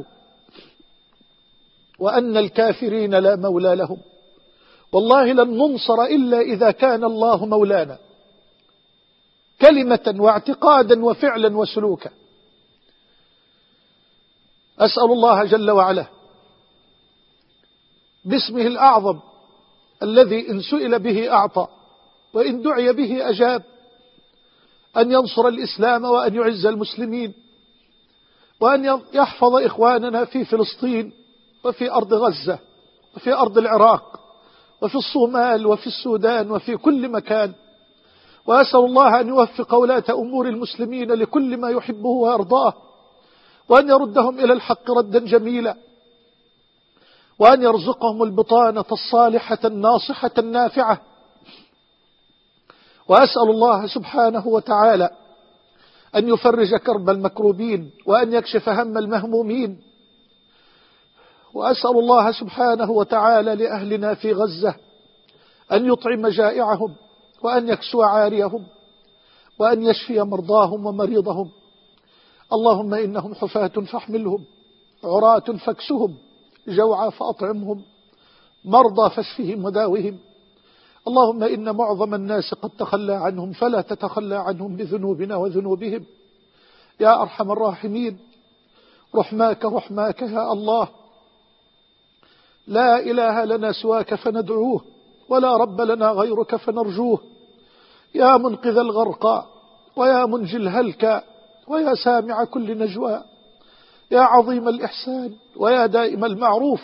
وأن الكافرين لا مولى لهم. والله لن ننصر إلا إذا كان الله مولانا، كلمة واعتقادا وفعلا وسلوكا. أسأل الله جل وعلا باسمه الأعظم الذي إن سئل به أعطى وإن دعي به أجاب، أن ينصر الإسلام وأن يعز المسلمين، وأن يحفظ إخواننا في فلسطين وفي أرض غزة وفي أرض العراق وفي الصومال وفي السودان وفي كل مكان. وأسأل الله أن يوفق ولاة أمور المسلمين لكل ما يحبه ويرضاه، وأن يردهم إلى الحق ردا جميلا، وأن يرزقهم البطانة الصالحة الناصحة النافعة. وأسأل الله سبحانه وتعالى أن يفرج كرب المكروبين وأن يكشف هم المهمومين. وأسأل الله سبحانه وتعالى لأهلنا في غزة أن يطعم جائعهم وأن يكسو عاريهم وأن يشفي مرضاهم ومريضهم. اللهم إنهم حفاة فاحملهم، عراة فاكسهم، جوعى فأطعمهم، مرضى فاشفهم وداوهم. اللهم إن معظم الناس قد تخلى عنهم، فلا تتخلى عنهم بذنوبنا وذنوبهم يا أرحم الراحمين. رحماك رحماك يا الله، لا إله لنا سواك فندعوه، ولا رب لنا غيرك فنرجوه. يا منقذ الغرقى، ويا منجي الهلكى، ويا سامع كل نجوى، يا عظيم الإحسان، ويا دائم المعروف،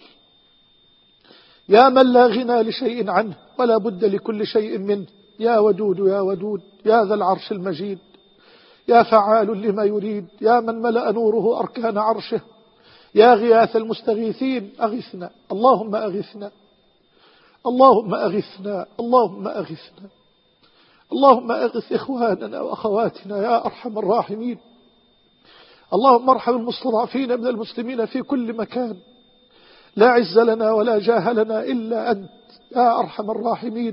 يا من لا غنى لشيء عنه ولا بد لكل شيء منه. يا ودود يا ودود، يا ذا العرش المجيد، يا فعال لما يريد، يا من ملأ نوره أركان عرشه، يا غياث المستغيثين أغثنا. اللهم أغثنا، اللهم أغثنا، اللهم أغثنا، اللهم أغث إخواننا وأخواتنا يا أرحم الراحمين. اللهم ارحم المستضعفين من المسلمين في كل مكان، لا عز لنا ولا جاه لنا إلا أنت يا أرحم الراحمين.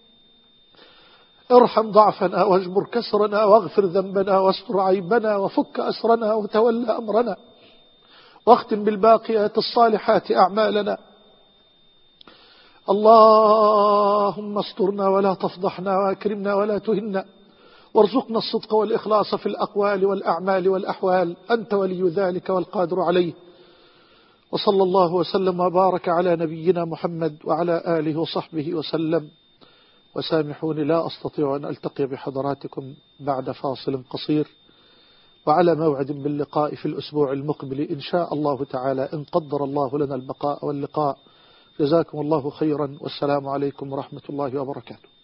ارحم ضعفنا واجبر كسرنا واغفر ذنبنا واستر عيبنا وفك أسرنا وتولى أمرنا، واختم بالباقيات الصالحات أعمالنا. اللهم استرنا ولا تفضحنا، وأكرمنا ولا تهنا، وارزقنا الصدق والإخلاص في الأقوال والأعمال والأحوال، أنت ولي ذلك والقادر عليه. وصلى الله وسلم وبارك على نبينا محمد وعلى آله وصحبه وسلم. وسامحوني لا أستطيع أن ألتقي بحضراتكم بعد فاصل قصير، وعلى موعد باللقاء في الأسبوع المقبل إن شاء الله تعالى، إن قدر الله لنا البقاء واللقاء. جزاكم الله خيرا، والسلام عليكم ورحمة الله وبركاته.